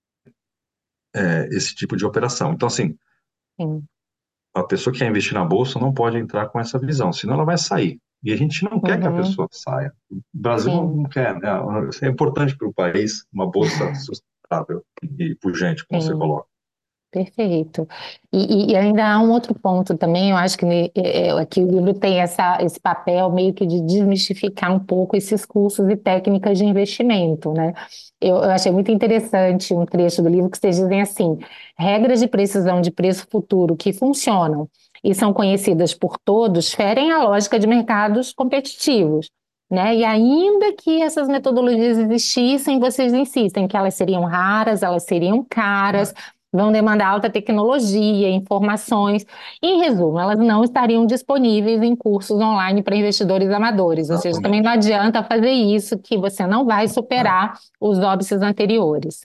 é esse tipo de operação. Então, assim, Sim. a pessoa que quer investir na bolsa não pode entrar com essa visão, senão ela vai sair. E a gente não quer que a Uhum. pessoa saia. O Brasil não, Sim. não quer, né? Isso é importante para o país, uma bolsa sustentável e pujante, como você Sim. coloca. Perfeito. E, e- e ainda há um outro ponto também, eu acho que ne- é, é, aqui o livro tem essa, esse papel meio que de desmistificar um pouco esses cursos e técnicas de investimento, né? Eu, eu achei muito interessante um trecho do livro que vocês dizem assim: regras de precisão de preço futuro que funcionam e são conhecidas por todos ferem a lógica de mercados competitivos. Né? E ainda que essas metodologias existissem, vocês insistem que elas seriam raras, elas seriam caras, vão demandar alta tecnologia, informações. Em resumo, elas não estariam disponíveis em cursos online para investidores amadores. Ou seja, também não Exatamente. adianta fazer isso, que você não vai É, superar os óbices anteriores.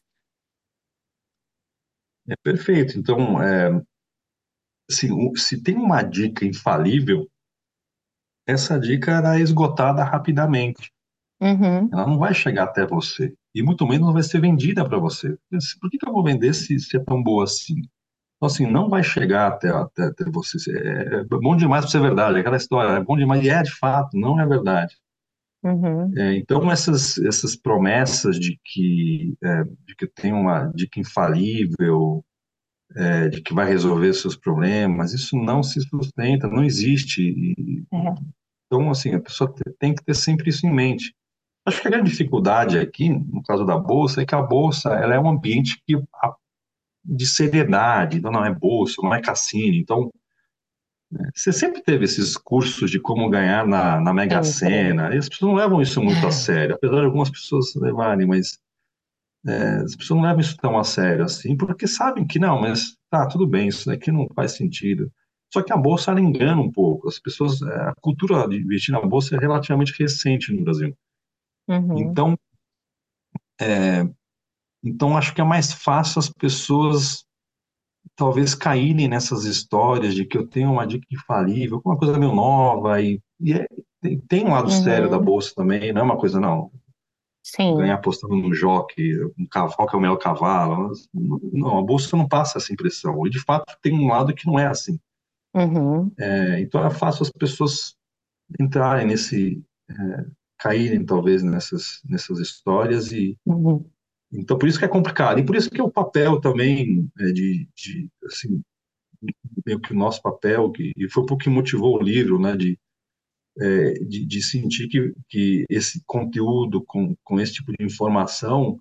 é perfeito. Então, é, se, um- se tem uma dica infalível, essa dica era esgotada rapidamente. Uhum, Ela não vai chegar até você. E muito menos não vai ser vendida para você. Por que que eu vou vender se, se é tão boa assim? Então, assim, não vai chegar até, até, até você. É, é bom demais para ser verdade. Aquela história é bom demais. E é de fato, não é verdade. uhum, É, então, essas, essas promessas de que, é, de que tem uma dica infalível, é, de que vai resolver seus problemas, isso não se sustenta, não existe. E, é, então, assim, a pessoa te- tem que ter sempre isso em mente. Acho que a grande dificuldade aqui, no caso da bolsa, é que a bolsa ela é um ambiente que, a- de seriedade. Então, não é bolsa, não é cassino. Então, você sempre teve esses cursos de como ganhar na, na Mega sempre. Sena, e as pessoas não levam isso muito a sério, apesar de algumas pessoas levarem, mas é, as pessoas não levam isso tão a sério assim, porque sabem que não, mas tá, tudo bem, isso daqui não faz sentido. Só que a bolsa ela engana um pouco. As pessoas, é, a cultura de investir na bolsa é relativamente recente no Brasil. Uhum, Então, então acho que é mais fácil as pessoas talvez caírem nessas histórias de que eu tenho uma dica infalível, uma coisa meio nova, e, e é- tem, tem um lado sério da Uhum. bolsa também, não é uma coisa, não, ganhar Sim. apostando num jockey, um cavalo que é o melhor cavalo, não, a bolsa não passa essa impressão, e de fato tem um lado que não é assim. Uhum. É, então é fácil as pessoas entrarem nesse, caírem talvez nessas, nessas histórias, e Uhum. então por isso que é complicado, e por isso que é o papel também é, de, de assim, meio que o nosso papel, que, e foi um pouco que motivou o livro, né, de, é, de, de sentir que, que esse conteúdo com, com esse tipo de informação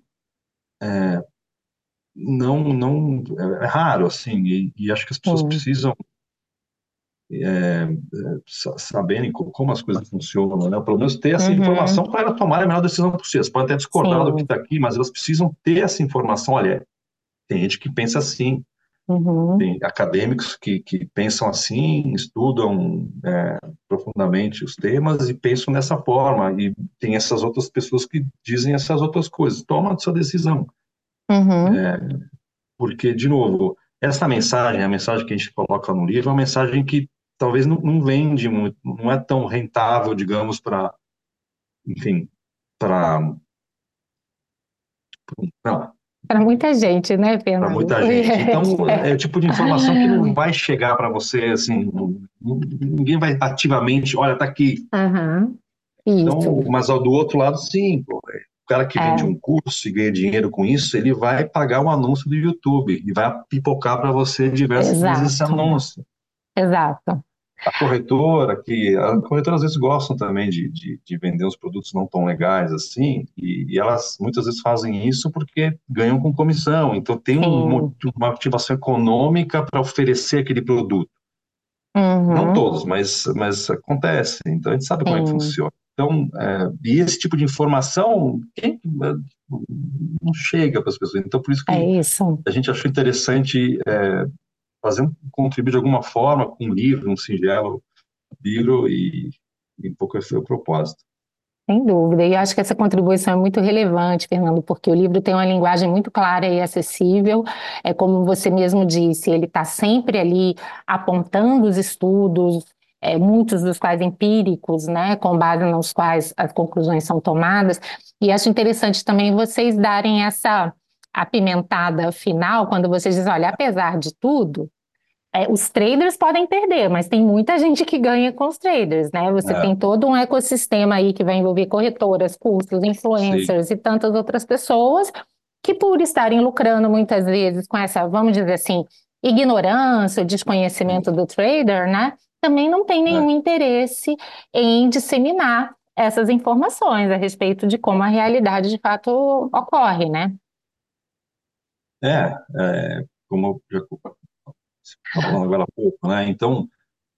não, não é raro, assim, e, e acho que as pessoas Sim. precisam sa- saberem co- como as coisas funcionam, né? Pelo menos ter essa Uhum. informação para ela tomar a melhor decisão possível. Elas podem até discordar do que Sim. está aqui, mas elas precisam ter essa informação. Olha, tem gente que pensa assim, Uhum. tem acadêmicos que, que pensam assim, estudam é, profundamente os temas e pensam dessa forma, e tem essas outras pessoas que dizem essas outras coisas. Toma a sua decisão, Uhum. porque, de novo, essa mensagem, a mensagem que a gente coloca no livro, é uma mensagem que talvez não, não vende muito, não é tão rentável, digamos, para, enfim, para Para muita gente, né, para Fernando? muita gente. Então, é o tipo de informação que não vai chegar para você, assim, não- ninguém vai ativamente, olha, tá aqui. Aham. Então, Isso. mas ao do outro lado, sim, pô, o cara que vende É, um curso e ganha dinheiro com isso, ele vai pagar um anúncio do YouTube e vai pipocar para você diversas vezes esse exato. anúncio. Exato. A corretora, que a corretora às vezes gostam também de, de, de vender uns produtos não tão legais assim, e, e elas muitas vezes fazem isso porque ganham com comissão, então tem um, mo- Sim. uma motivação econômica para oferecer aquele produto. Não Uhum. todos, mas, mas acontece, então a gente sabe como é que Sim. funciona. Então, é, e esse tipo de informação quem, é, não chega para as pessoas, então por isso É que isso. a gente achou interessante é, fazer um, contribuir de alguma forma com um livro, um singelo livro e, e um pouco esse foi o propósito. Sem dúvida. E eu acho que essa contribuição é muito relevante, Fernando, porque o livro tem uma linguagem muito clara e acessível. É como você mesmo disse, ele está sempre ali apontando os estudos, é, muitos dos quais empíricos, né, com base nos quais as conclusões são tomadas. E acho interessante também vocês darem essa apimentada final, quando vocês dizem, olha, apesar de tudo. É, os traders podem perder, mas tem muita gente que ganha com os traders, né? Você É, tem todo um ecossistema aí que vai envolver corretoras, custos, sim. influencers e tantas outras pessoas que, por estarem lucrando muitas vezes com essa, vamos dizer assim, ignorância, o desconhecimento do trader, né? Também não tem É, nenhum interesse em disseminar essas informações a respeito de como a realidade de fato ocorre, né? é, é, como eu já estava falando agora há pouco, né? Então,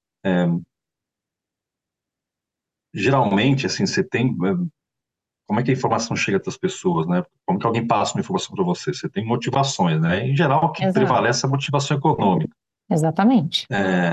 geralmente, assim, você tem. é, Como é que a informação chega até as pessoas, né? Como que alguém passa uma informação para você? Você tem motivações, né? Em geral, o que Exato, prevalece é a motivação econômica. exatamente.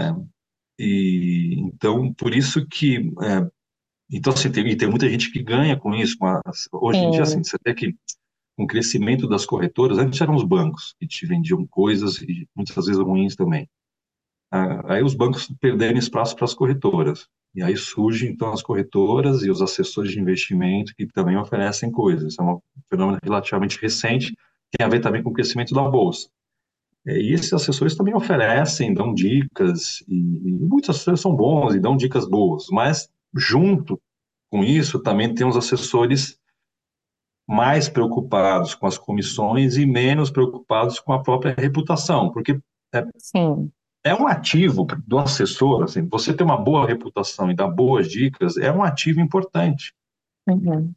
E então, por isso que. é, então, assim, tem, e tem muita gente que ganha com isso. Mas, hoje em dia, assim, Sim. você vê que com o crescimento das corretoras, antes eram os bancos que te vendiam coisas e muitas vezes ruins também. Ah, aí os bancos perderam espaço para as corretoras. E aí surgem então as corretoras e os assessores de investimento que também oferecem coisas. Isso é um fenômeno relativamente recente, tem a ver também com o crescimento da bolsa. É, E esses assessores também oferecem, dão dicas, e, e muitos assessores são bons e dão dicas boas, mas junto com isso também tem os assessores mais preocupados com as comissões e menos preocupados com a própria reputação, porque é, Sim. é um ativo do assessor, assim, você ter uma boa reputação e dar boas dicas é um ativo importante Uhum.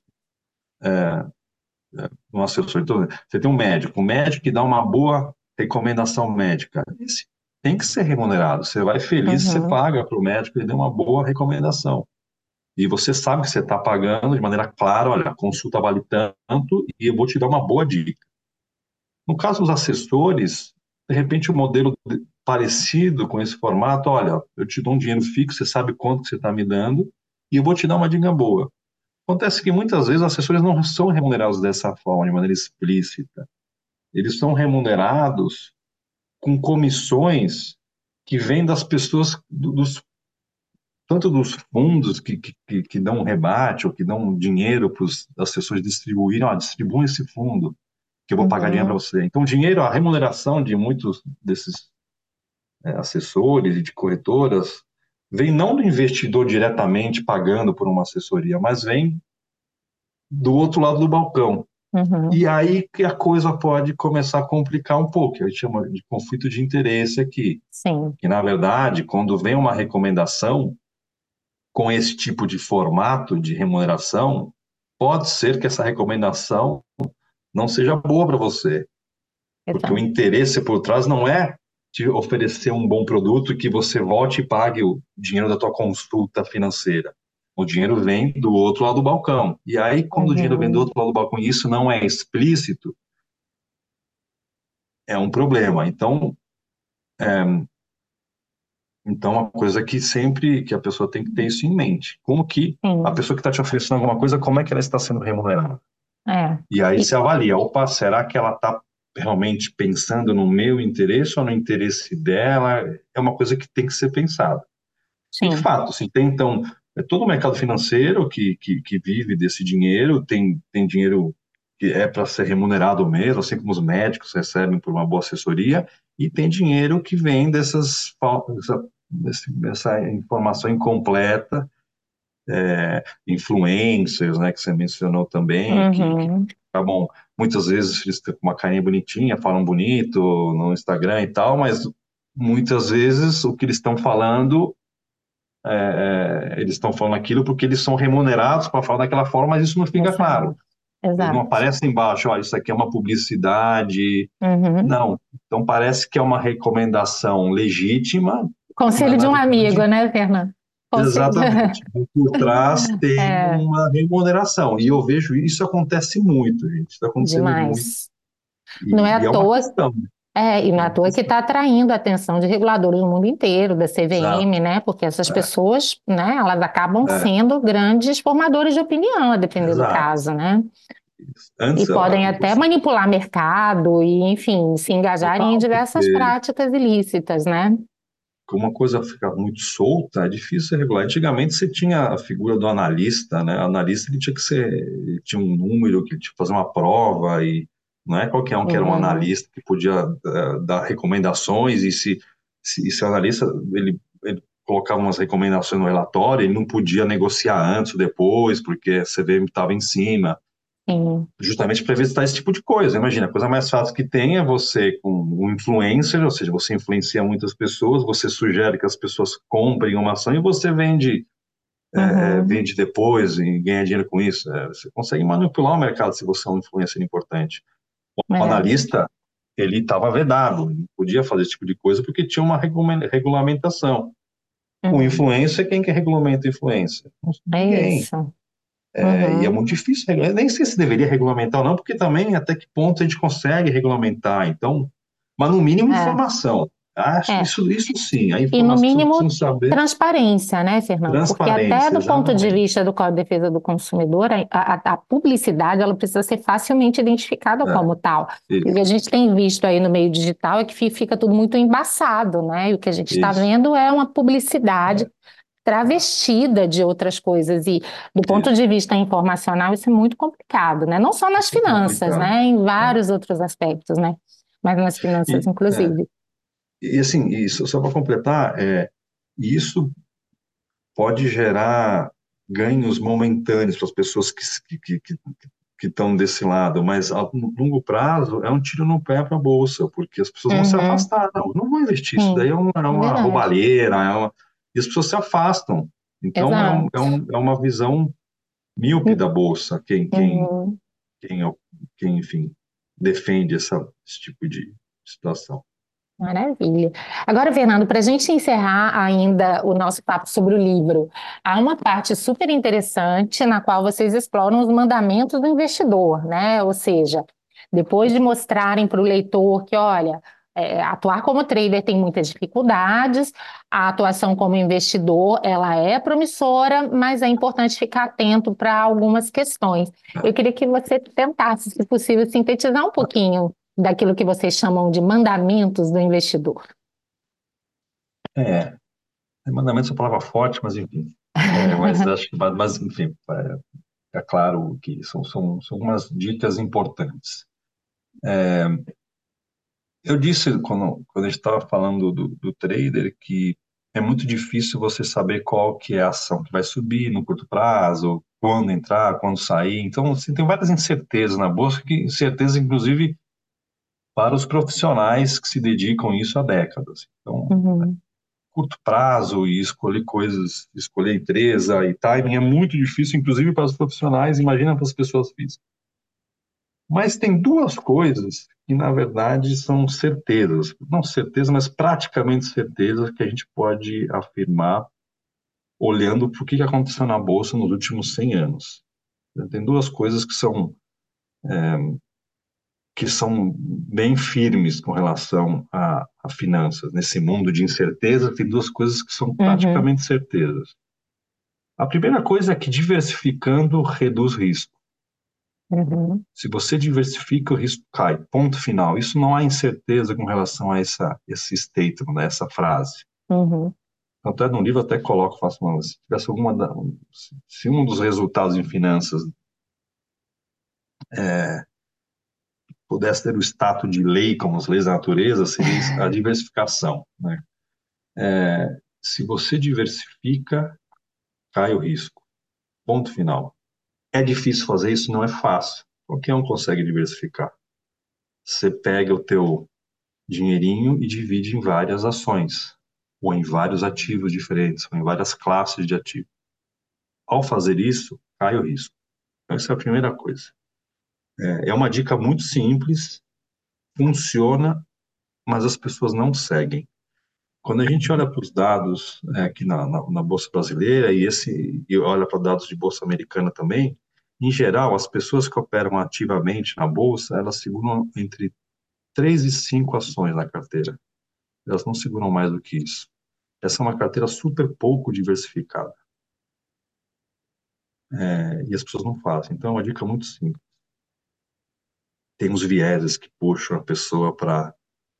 no assessor. Então, você tem um médico, um médico que dá uma boa recomendação médica, esse tem que ser remunerado. Você vai feliz, você Uhum. paga para o médico, ele deu uma boa recomendação. E você sabe que você está pagando de maneira clara, olha, a consulta vale tanto e eu vou te dar uma boa dica. No caso dos assessores, de repente, um modelo parecido com esse formato, olha, eu te dou um dinheiro fixo, você sabe quanto que você está me dando, e eu vou te dar uma dica boa. Acontece que muitas vezes os assessores não são remunerados dessa forma, de maneira explícita. Eles são remunerados com comissões que vêm das pessoas, do- dos, tanto dos fundos que, que, que que dão um rebate ou que dão dinheiro para os assessores distribuírem, ó, distribuam esse fundo, que eu vou pagar dinheiro para Uhum. você. Então, o dinheiro, a remuneração de muitos desses é, assessores e de corretoras vem não do investidor diretamente pagando por uma assessoria, mas vem do outro lado do balcão. Uhum. E aí que a coisa pode começar a complicar um pouco. A gente chama de conflito de interesse aqui. Sim, Que, na verdade, quando vem uma recomendação com esse tipo de formato de remuneração, pode ser que essa recomendação não seja boa para você, porque o exato. interesse por trás não é te oferecer um bom produto e que você volte e pague o dinheiro da tua consulta financeira. O dinheiro vem do outro lado do balcão. E aí, quando o dinheiro vem do Uhum. outro lado do balcão e isso não é explícito, é um problema. Então, então, uma coisa que sempre que a pessoa tem que ter isso em mente. Como que a Sim, pessoa que está te oferecendo alguma coisa, como é que ela está sendo remunerada? é. E aí E, se avalia, opa, será que ela está realmente pensando no meu interesse ou no interesse dela? É uma coisa que tem que ser pensada. E de sim, fato, assim, tem então é todo o mercado financeiro que, que, que vive desse dinheiro, tem, tem dinheiro que é para ser remunerado mesmo, assim como os médicos recebem por uma boa assessoria, e tem dinheiro que vem dessas fal- dessa, desse- dessa informação incompleta, é, influencers, né, que você mencionou também, que, que uhum, acabam muitas vezes eles têm uma carinha bonitinha, falam bonito no Instagram e tal, mas muitas vezes o que eles estão falando é, eles estão falando aquilo porque eles são remunerados para falar daquela forma, mas isso não fica claro. exato, Não exato. aparece embaixo, ó, isso aqui é uma publicidade. Uhum. Não. Então parece que é uma recomendação legítima, mas Conselho de na um amigo, verdade, né, Fernando? Conselho. exatamente. Por trás tem É, uma remuneração. E eu vejo isso acontece muito, gente. Isso está acontecendo muito. demais. Não é E, à e é uma toa, questão. é, e não é à Uma toa que questão. está atraindo a atenção de reguladores do mundo inteiro, da Exato. C V M, né? Porque essas pessoas, né, elas acabam É, sendo grandes formadores de opinião, a depender do exato. caso, né? E Antes, podem a- até manipular mercado e, enfim, se engajarem em total, diversas porque práticas ilícitas, né? como uma coisa fica muito solta, é difícil ser regular. Antigamente você tinha a figura do analista, né? O analista ele tinha que ser, ele tinha um número que tinha que fazer uma prova e não é qualquer um que era um Uhum, analista que podia eh, dar recomendações e se, se, se o analista ele, ele colocava umas recomendações no relatório, ele não podia negociar antes ou depois, porque a C V M estava em cima sim. justamente para evitar esse tipo de coisa. Imagina, a coisa mais fácil que tem é você com um influencer, ou seja, você influencia muitas pessoas, você sugere que as pessoas comprem uma ação e você vende, é, Uhum, vende depois e ganha dinheiro com isso. É, você consegue manipular o mercado se você é um influencer importante. O é, analista, ele estava vedado, ele não podia fazer esse tipo de coisa porque tinha uma regula- regulamentação. O uhum, influencer, quem que regulamenta o influencer? é Ninguém. isso. É, e é Uhum, muito difícil regular. Nem sei se deveria regulamentar ou não, porque também até que ponto a gente consegue regulamentar. Então, mas no mínimo é, informação. Acho é. isso, isso sim, a E, no informação mínimo, precisam saber. transparência, né, Fernando? Porque até Transparência, do ponto de exatamente. vista do Código de Defesa do Consumidor, a, a- a publicidade ela precisa ser facilmente identificada É, como tal. E o que isso, a gente tem visto aí no meio digital é que fi- fica tudo muito embaçado, né? E o que a gente está isso, vendo é uma publicidade é, travestida de outras coisas. E do ponto isso. de vista informacional, isso é muito complicado, né? Não só nas Isso é finanças, complicado. né? Em É. vários outros aspectos, né? Mas nas finanças, E, é, inclusive. e assim, isso, só para completar, é, isso pode gerar ganhos momentâneos para as pessoas que, que, que, que estão desse lado, mas a longo prazo é um tiro no pé para a bolsa, porque as pessoas vão se Uhum, afastar, não, não vão investir, isso daí sim, é uma, é é uma verdade. roubalheira, é uma, e as pessoas se afastam. Então é, um, é, Exato. um, é uma visão míope da bolsa, quem, quem, Uhum. quem, quem enfim, defende essa, esse tipo de situação. Maravilha. Agora, Fernando, para a gente encerrar ainda o nosso papo sobre o livro, há uma parte super interessante na qual vocês exploram os mandamentos do investidor, né? Ou seja, depois de mostrarem para o leitor que, olha, é, atuar como trader tem muitas dificuldades, a atuação como investidor, ela é promissora, mas é importante ficar atento para algumas questões. Eu queria que você tentasse, se possível, sintetizar um pouquinho daquilo que vocês chamam de mandamentos do investidor? É, mandamento é uma palavra forte, mas enfim. É, mas acho que, mas enfim, é, é claro que são, são, são algumas dicas importantes. Eu disse, quando, quando a gente estava falando do, do trader, que é muito difícil você saber qual que é a ação que vai subir no curto prazo, quando entrar, quando sair. Então, assim, tem várias incertezas na bolsa, que incertezas, inclusive, para os profissionais que se dedicam a isso há décadas. Então, Uhum, curto prazo e escolher coisas, escolher empresa e timing é muito difícil, inclusive para os profissionais, imagina para as pessoas físicas. Mas tem duas coisas que, na verdade, são certezas. Não certezas, mas praticamente certezas que a gente pode afirmar olhando para o que aconteceu na Bolsa nos últimos cem anos. Tem duas coisas que são, que são bem firmes com relação a, a finanças. Nesse mundo de incerteza, tem duas coisas que são uhum, praticamente certezas. A primeira coisa é que diversificando reduz risco. uhum, Se você diversifica, o risco cai. Ponto final. Isso não há incerteza com relação a essa, esse statement, né, essa frase. uhum, Tanto é, no livro até coloco, faço uma, se tivesse alguma, da- se um dos resultados em finanças pudesse ter o status de lei, como as leis da natureza, seria a diversificação, né? Se você diversifica, cai o risco. Ponto final. É difícil fazer isso? Não é fácil. Qualquer um consegue diversificar. Você pega o teu dinheirinho e divide em várias ações, ou em vários ativos diferentes, ou em várias classes de ativos. Ao fazer isso, cai o risco. Então, essa é a primeira coisa. É uma dica muito simples, funciona, mas as pessoas não seguem. Quando a gente olha para os dados é, aqui na, na, na Bolsa Brasileira e, esse, e olha para dados de Bolsa Americana também, em geral, as pessoas que operam ativamente na Bolsa, elas seguram entre três e cinco ações na carteira. Elas não seguram mais do que isso. Essa é uma carteira super pouco diversificada. É, e as pessoas não fazem. Então, é uma dica muito simples. Tem uns vieses que puxam a pessoa para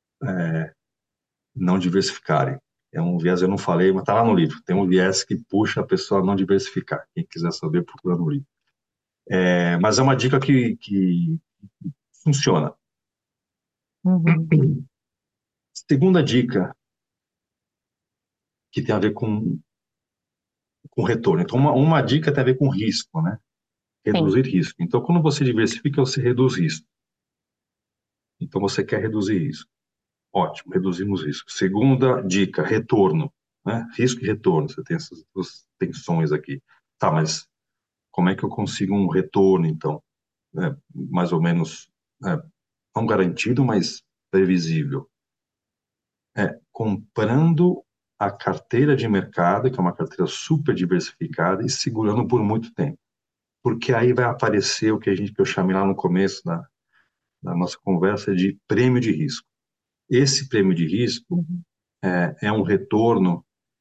não diversificarem. É um viés, eu não falei, mas está lá no livro. Tem um viés que puxa a pessoa a não diversificar. Quem quiser saber, procura no livro. É, mas é uma dica que, que funciona. uhum. Segunda dica, que tem a ver com, com retorno. Então, uma, uma dica tem a ver com risco, né? Sim. Reduzir risco. Então, quando você diversifica, você reduz risco. Então, você quer reduzir risco. Ótimo, reduzimos risco. Segunda dica, retorno. Né? Risco e retorno. Você tem essas duas tensões aqui. Tá, mas como é que eu consigo um retorno, então? É, mais ou menos, é, não garantido, mas previsível. É comprando a carteira de mercado, que é uma carteira super diversificada, e segurando por muito tempo. Porque aí vai aparecer o que a gente que eu chamei lá no começo da, da nossa conversa de prêmio de risco. Esse prêmio de risco Uhum, é, é um retorno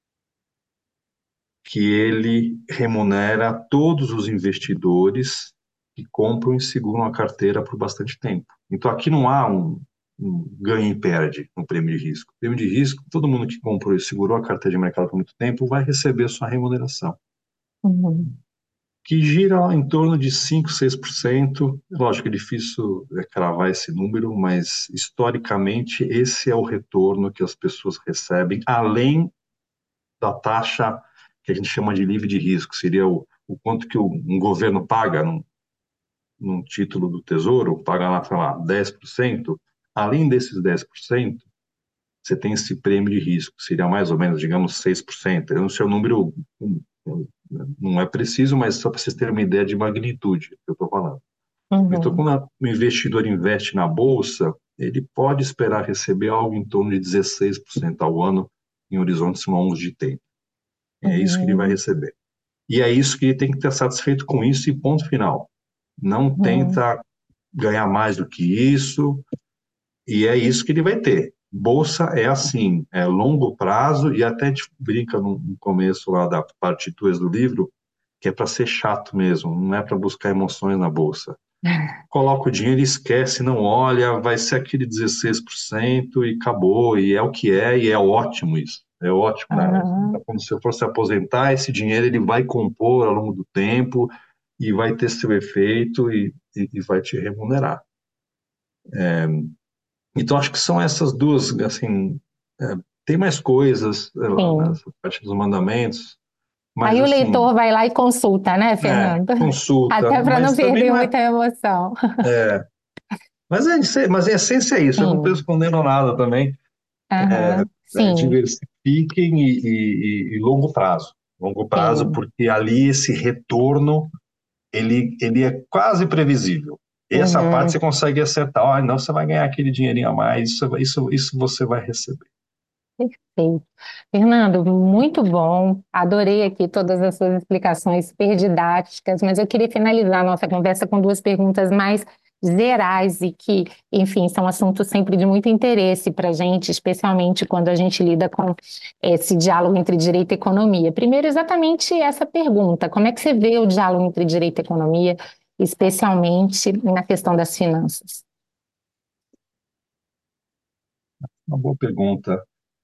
que ele remunera todos os investidores que compram e seguram a carteira por bastante tempo. Então, aqui não há um, um ganha e perde no prêmio de risco. Prêmio de risco, todo mundo que comprou e segurou a carteira de mercado por muito tempo vai receber sua remuneração, uhum, que gira em torno de cinco, seis por cento. Lógico, é difícil é, cravar esse número, mas historicamente esse é o retorno que as pessoas recebem, além da taxa que a gente chama de livre de risco, seria o, o quanto que o, um governo paga num, num título do Tesouro, paga lá, sei lá, dez por cento. Além desses dez por cento, você tem esse prêmio de risco, seria mais ou menos, digamos, seis por cento. Eu não sei o número, não é preciso, mas só para vocês terem uma ideia de magnitude que eu estou falando. Então, uhum, quando o investidor investe na Bolsa, ele pode esperar receber algo em torno de dezesseis por cento ao ano em horizontes longos de tempo. É isso que ele vai uhum, receber. E é isso que ele tem que estar satisfeito com isso e ponto final. Não uhum, tenta ganhar mais do que isso, e é isso que ele vai ter. Bolsa é assim, é longo prazo, e até a gente brinca no começo lá da parte dois do livro, que é para ser chato mesmo, não é para buscar emoções na bolsa. coloca o dinheiro e esquece, não olha, vai ser aquele dezesseis por cento e acabou, e é o que é, e é ótimo isso. É ótimo, né? Aham, Então, quando você for se aposentar, esse dinheiro ele vai compor ao longo do tempo e vai ter seu efeito e, e, e vai te remunerar. Então, acho que são essas duas, assim, é, tem mais coisas é, lá sim. nessa parte dos mandamentos, mas Aí o assim, leitor vai lá e consulta, né, é, Fernando? consulta, Até para não mas também perder não é. muita emoção. é mas, é, mas em essência é isso, eu não estou Sim. escondendo nada também. Aham, É, sim, diversifiquem e, e, e, e longo prazo. Longo prazo, sim. porque ali esse retorno ele, ele é quase previsível. Essa parte você Uhum. consegue acertar. Oh, não, você vai ganhar aquele dinheirinho a mais, isso, isso, isso você vai receber. Perfeito. Fernando, muito bom. Adorei aqui todas as suas explicações super didáticas, mas eu queria finalizar a nossa conversa com duas perguntas mais gerais e que, enfim, são assuntos sempre de muito interesse para a gente, especialmente quando a gente lida com esse diálogo entre direito e economia. Primeiro, exatamente essa pergunta: como é que você vê o diálogo entre direito e economia, especialmente na questão das finanças? Uma boa pergunta.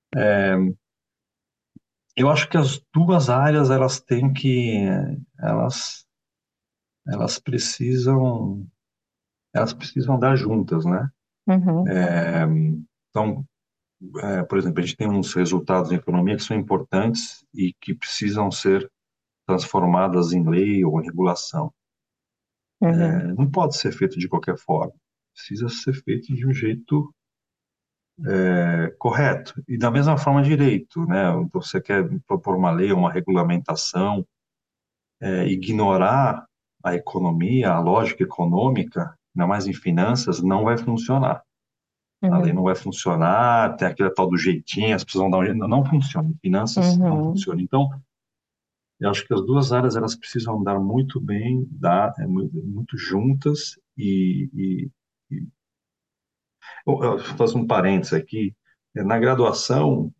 Eu acho que as duas áreas elas têm que elas elas precisam elas precisam andar juntas, né? Uhum, Então, é, por exemplo, a gente tem uns resultados em economia que são importantes e que precisam ser transformadas em lei ou em regulação. uhum, É, não pode ser feito de qualquer forma. Precisa ser feito de um jeito é, correto. E da mesma forma, direito, né? Então, você quer propor uma lei, uma regulamentação, é, ignorar a economia, a lógica econômica, ainda mais em finanças, não vai funcionar. A lei uhum, não vai funcionar, tem aquele tal do jeitinho, as pessoas vão dar um jeito. Não, não funciona. Em finanças não uhum, funciona. Então, eu acho que as duas áreas elas precisam andar muito bem, dar, é, muito, muito juntas e, e, e eu, eu faço um parênteses aqui. É, na graduação,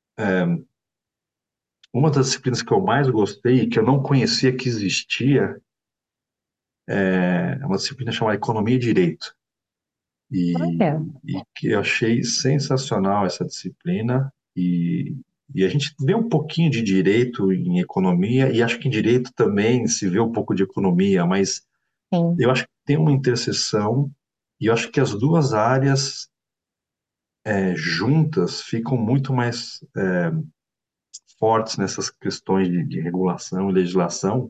uma das disciplinas que eu mais gostei e que eu não conhecia que existia é uma disciplina chamada Economia e Direito. E, olha, e que eu achei sensacional essa disciplina. E, e a gente vê um pouquinho de direito em economia, e acho que em direito também se vê um pouco de economia, mas sim. eu acho que tem uma interseção, e eu acho que as duas áreas é, juntas ficam muito mais é, fortes nessas questões de, de regulação e legislação,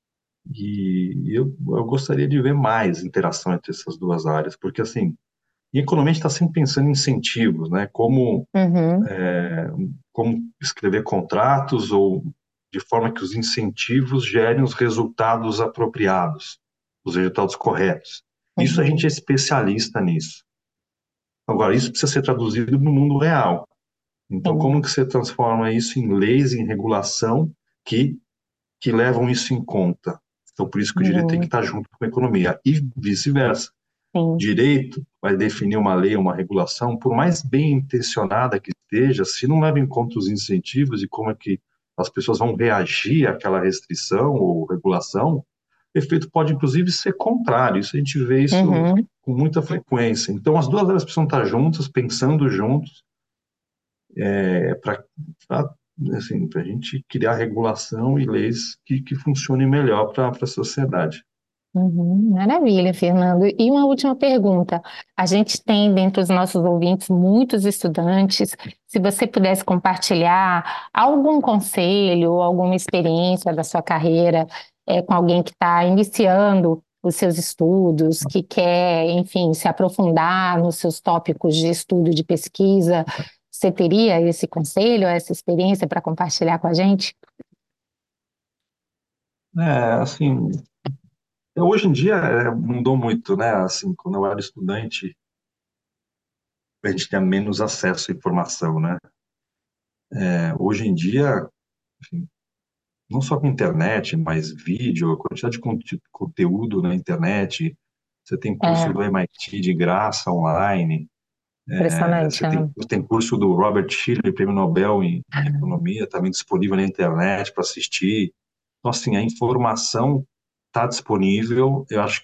e eu, eu gostaria de ver mais interação entre essas duas áreas, porque assim, em economia a gente está sempre pensando em incentivos, né? Como, Uhum, como escrever contratos ou de forma que os incentivos gerem os resultados apropriados, os resultados corretos. Isso a gente é uhum, especialista nisso. Agora, isso precisa ser traduzido no mundo real. Então, sim. como que você transforma isso em leis, em regulação que, que levam isso em conta? Então, por isso que o direito tem que Uhum, estar junto com a economia e vice-versa. sim. Direito vai definir uma lei, uma regulação, por mais bem intencionada que esteja, se não leva em conta os incentivos e como é que as pessoas vão reagir àquela restrição ou regulação, o efeito pode inclusive ser contrário. Isso a gente vê isso Uhum, com muita frequência. Então, as duas áreas precisam estar juntas, pensando juntos, é, para assim, a gente criar regulação e leis que, que funcionem melhor para a sociedade. uhum. Maravilha, Fernando. E uma última pergunta. A gente tem dentre os nossos ouvintes muitos estudantes. Se você pudesse compartilhar algum conselho ou alguma experiência da sua carreira, é, com alguém que está iniciando os seus estudos, que quer, enfim, se aprofundar nos seus tópicos de estudo, de pesquisa, você teria esse conselho, essa experiência para compartilhar com a gente? É, assim, hoje em dia é, mudou muito, né? Assim, quando eu era estudante, a gente tinha menos acesso à informação, né? É, hoje em dia, enfim, não só com internet, mas vídeo, a quantidade de conte- conteúdo na internet, você tem curso É, do M I T de graça online, é, impressionante, você tem, né? tem curso do Robert Shiller, Prêmio Nobel em, em Economia, também disponível na internet para assistir. Então, assim, a informação está disponível. Eu acho que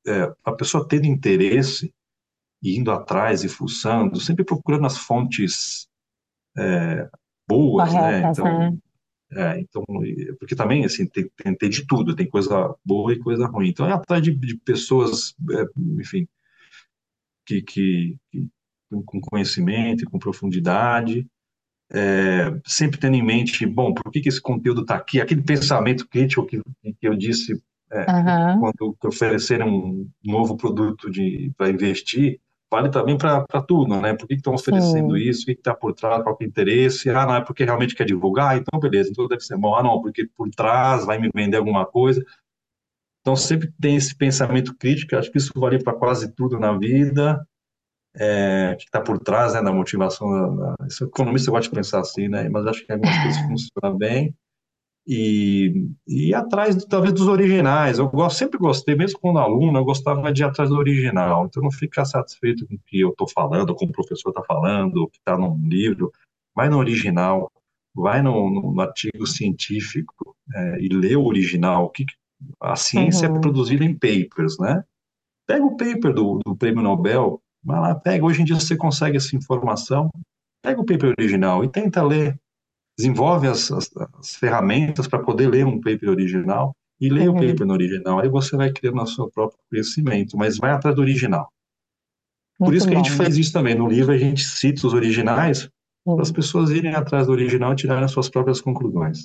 é, a pessoa tendo interesse, e indo atrás e fuçando, sempre procurando as fontes é, boas, né? Corretas, Então, né? é, então, porque também, assim, tem, tem, tem de tudo, tem coisa boa e coisa ruim. Então, é atrás de, de pessoas, é, enfim, que, que, que com conhecimento e com profundidade, é, sempre tendo em mente, bom, por que, que esse conteúdo está aqui? Aquele pensamento crítico que, que eu disse é, Aham, quando ofereceram um novo produto para investir, vale também para tudo, né? Por que, que estão oferecendo sim. isso? O que está por trás? Qual que é o interesse? Ah, não, é porque realmente quer divulgar? Então, beleza, então deve ser bom. Ah, não, porque por trás vai me vender alguma coisa. Então, sempre tem esse pensamento crítico, acho que isso vale para quase tudo na vida, é, que está por trás, né, da motivação. Da, da, esse economista gosta de pensar assim, né? Mas acho que algumas coisas funcionam bem. E, e ir atrás, talvez, dos originais. Eu gosto, sempre gostei, mesmo quando aluno, eu gostava de ir atrás do original. Então, não ficar satisfeito com o que eu estou falando, com o professor está falando, o que está num livro. Vai no original, vai no, no, no artigo científico é, e lê o original. O que, a ciência é Uhum, produzida em papers, né? Pega o paper do, do prêmio Nobel, vai lá, pega. Hoje em dia você consegue essa informação, pega o paper original e tenta ler. Desenvolve as, as, as ferramentas para poder ler um paper original e leia o uhum. paper no original. Aí você vai criando o seu próprio conhecimento, mas vai atrás do original. Por Muito isso que a gente bom. faz isso também. No livro a gente cita os originais para as Uhum. pessoas irem atrás do original e tirarem as suas próprias conclusões.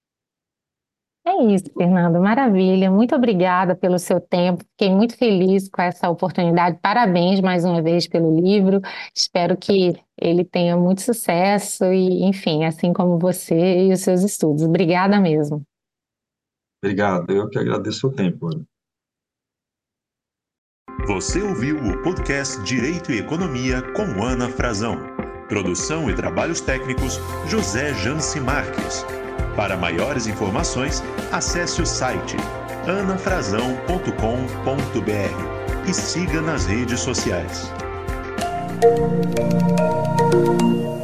É isso, Fernando. Maravilha. Muito obrigada pelo seu tempo. Fiquei muito feliz com essa oportunidade. Parabéns mais uma vez pelo livro. Espero que ele tenha muito sucesso e, enfim, assim como você e os seus estudos. Obrigada mesmo. Obrigado, eu que agradeço o tempo. Ana. Você ouviu o podcast Direito e Economia com Ana Frazão. Produção e trabalhos técnicos José Janci Marques. Para maiores informações, acesse o site ana frazão ponto com ponto br e siga nas redes sociais.